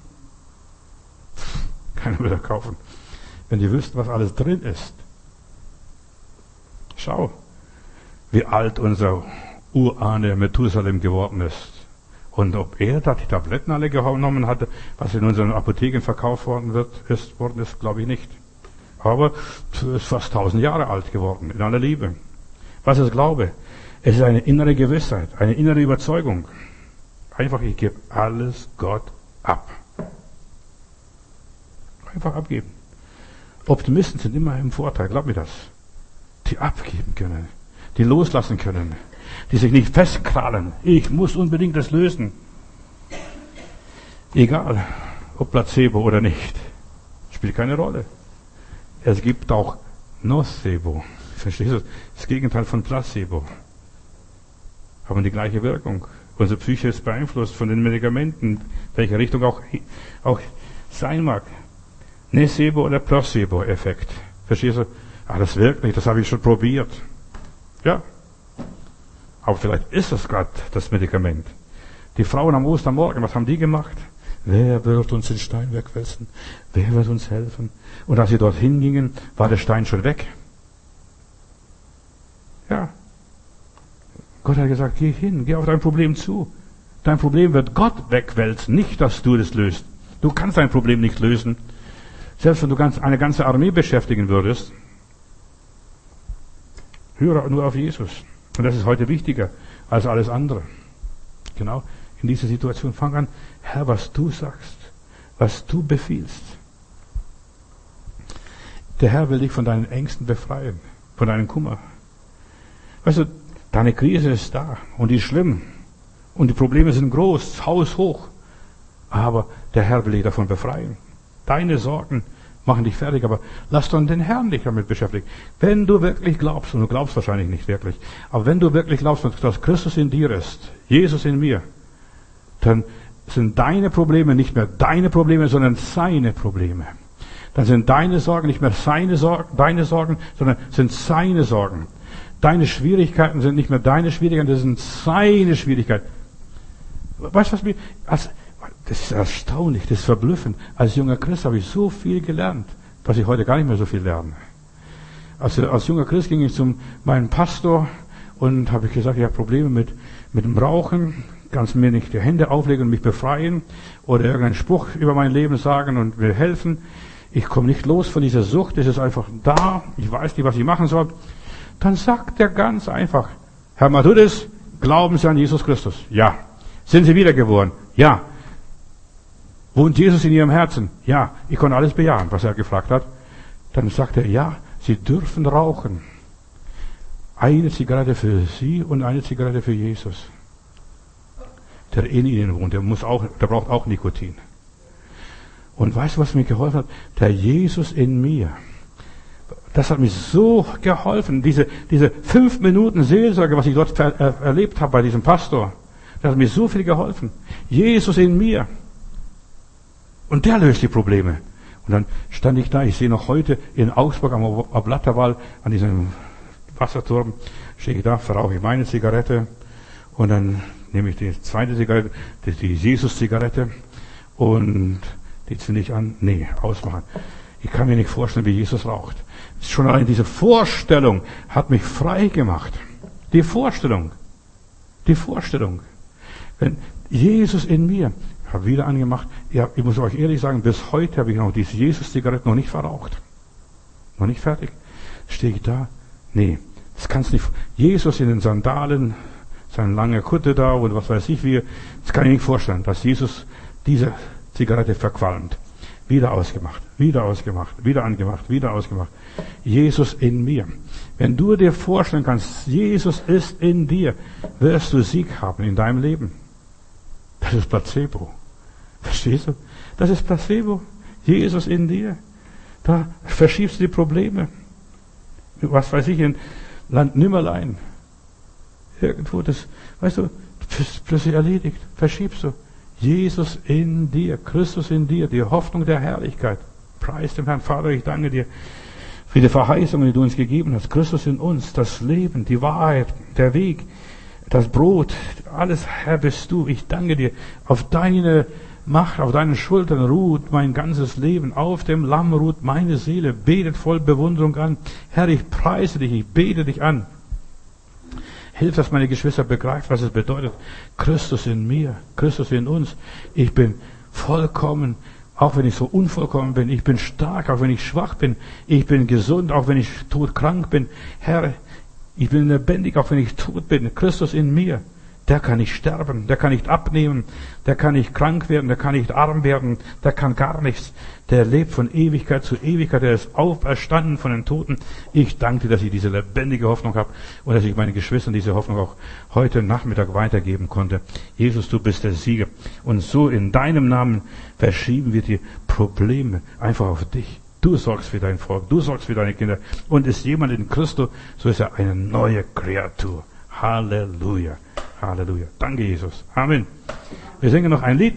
Keiner würde kaufen. Wenn die wüssten, was alles drin ist. Schau, wie alt unser Urahne Methusalem geworden ist. Und ob er da die Tabletten alle genommen hatte, was in unseren Apotheken verkauft worden ist, glaube ich nicht. Aber es ist fast 1000 Jahre alt geworden, in aller Liebe. Was ist Glaube? Es ist eine innere Gewissheit, eine innere Überzeugung. Einfach, ich gebe alles Gott ab. Einfach abgeben. Optimisten sind immer im Vorteil, glaub mir das. Die abgeben können, die loslassen können, die sich nicht festkrallen. Ich muss unbedingt das lösen. Egal, ob Placebo oder nicht, spielt keine Rolle. Es gibt auch Nocebo. Verstehst du? Das Gegenteil von Placebo. Haben die gleiche Wirkung. Unsere Psyche ist beeinflusst von den Medikamenten, welche Richtung auch sein mag. Nocebo oder Placebo-Effekt. Verstehst du? Das wirkt nicht, das habe ich schon probiert. Ja. Aber vielleicht ist das gerade das Medikament. Die Frauen am Ostermorgen, was haben die gemacht? Wer wird uns den Stein wegwälzen? Wer wird uns helfen? Und als sie dorthin gingen, war der Stein schon weg. Ja. Gott hat gesagt, geh hin, geh auf dein Problem zu. Dein Problem wird Gott wegwälzen, nicht, dass du das löst. Du kannst dein Problem nicht lösen. Selbst wenn du eine ganze Armee beschäftigen würdest. Höre nur auf Jesus. Und das ist heute wichtiger als alles andere. Genau in dieser Situation fang an, Herr, was du sagst, was du befiehlst. Der Herr will dich von deinen Ängsten befreien, von deinem Kummer. Weißt du, deine Krise ist da und die ist schlimm und die Probleme sind groß, das Haus hoch. Aber der Herr will dich davon befreien. Deine Sorgen machen dich fertig, aber lass doch den Herrn dich damit beschäftigen. Wenn du wirklich glaubst, und du glaubst wahrscheinlich nicht wirklich, aber wenn du wirklich glaubst, dass Christus in dir ist, Jesus in mir, dann sind deine Probleme nicht mehr deine Probleme, sondern seine Probleme. Dann sind deine Sorgen nicht mehr deine Sorgen, sondern sind seine Sorgen. Deine Schwierigkeiten sind nicht mehr deine Schwierigkeiten, das sind seine Schwierigkeiten. Weißt du, das ist erstaunlich, das ist verblüffend. Als junger Christ habe ich so viel gelernt, dass ich heute gar nicht mehr so viel lerne. Also als junger Christ ging ich zu meinem Pastor und habe ich gesagt, ich habe Probleme mit dem Rauchen, kannst mir nicht die Hände auflegen und mich befreien oder irgendeinen Spruch über mein Leben sagen und mir helfen. ich komme nicht los von dieser Sucht, es ist einfach da, ich weiß nicht, was ich machen soll, dann sagt er ganz einfach, Herr Matthäus, glauben Sie an Jesus Christus? Ja. Sind Sie wiedergeboren? Ja. Wohnt Jesus in Ihrem Herzen? Ja. Ich konnte alles bejahen, was er gefragt hat. Dann sagt er, ja, Sie dürfen rauchen. Eine Zigarette für Sie und eine Zigarette für Jesus. Der in Ihnen wohnt, der braucht auch Nikotin. Und weißt du, was mir geholfen hat? Der Jesus in mir. Das hat mir so geholfen. Diese 5 Minuten Seelsorge, was ich dort erlebt habe bei diesem Pastor, das hat mir so viel geholfen. Jesus in mir. Und der löst die Probleme. Und dann stand ich da, ich sehe noch heute in Augsburg am Oblatterwall, an diesem Wasserturm, stehe ich da, verrauche ich meine Zigarette und dann nehme ich die zweite Zigarette, die Jesus-Zigarette und die zünde ich an. Nee, ausmachen. Ich kann mir nicht vorstellen, wie Jesus raucht. Schon allein diese Vorstellung hat mich frei gemacht. Die Vorstellung. Wenn Jesus in mir, ich habe wieder angemacht, ja, ich muss euch ehrlich sagen, bis heute habe ich noch diese Jesus-Zigarette noch nicht verraucht. Noch nicht fertig. Stehe ich da? Nee, das kannst nicht. Jesus in den Sandalen, seine lange Kutte da und was weiß ich wie, das kann ich nicht vorstellen, dass Jesus diese Zigarette verqualmt. Wieder ausgemacht, wieder angemacht, wieder ausgemacht. Jesus in mir. Wenn du dir vorstellen kannst, Jesus ist in dir, wirst du Sieg haben in deinem Leben. Das ist Placebo. Verstehst du? Das ist Placebo. Jesus in dir. Da verschiebst du die Probleme. Was weiß ich, in Land Nimmerlein. Irgendwo, das, weißt du, plötzlich erledigt. Verschiebst du. Jesus in dir, Christus in dir, die Hoffnung der Herrlichkeit. Preis dem Herrn. Vater, ich danke dir für die Verheißungen, die du uns gegeben hast. Christus in uns, das Leben, die Wahrheit, der Weg, das Brot, alles, Herr, bist du. Ich danke dir. Auf deine Macht, auf deinen Schultern ruht mein ganzes Leben. Auf dem Lamm ruht meine Seele. Betet voll Bewunderung an. Herr, ich preise dich, ich bete dich an. Hilf, dass meine Geschwister begreifen, was es bedeutet. Christus in mir, Christus in uns. Ich bin vollkommen, auch wenn ich so unvollkommen bin. Ich bin stark, auch wenn ich schwach bin. Ich bin gesund, auch wenn ich todkrank bin. Herr, ich bin lebendig, auch wenn ich tot bin. Christus in mir. Der kann nicht sterben, der kann nicht abnehmen, der kann nicht krank werden, der kann nicht arm werden, der kann gar nichts. Der lebt von Ewigkeit zu Ewigkeit, der ist auferstanden von den Toten. Ich danke dir, dass ich diese lebendige Hoffnung habe und dass ich meinen Geschwistern diese Hoffnung auch heute Nachmittag weitergeben konnte. Jesus, du bist der Sieger. Und so in deinem Namen verschieben wir die Probleme einfach auf dich. Du sorgst für dein Volk, du sorgst für deine Kinder. Und ist jemand in Christus, so ist er eine neue Kreatur. Halleluja. Halleluja. Danke, Jesus. Amen. Wir singen noch ein Lied.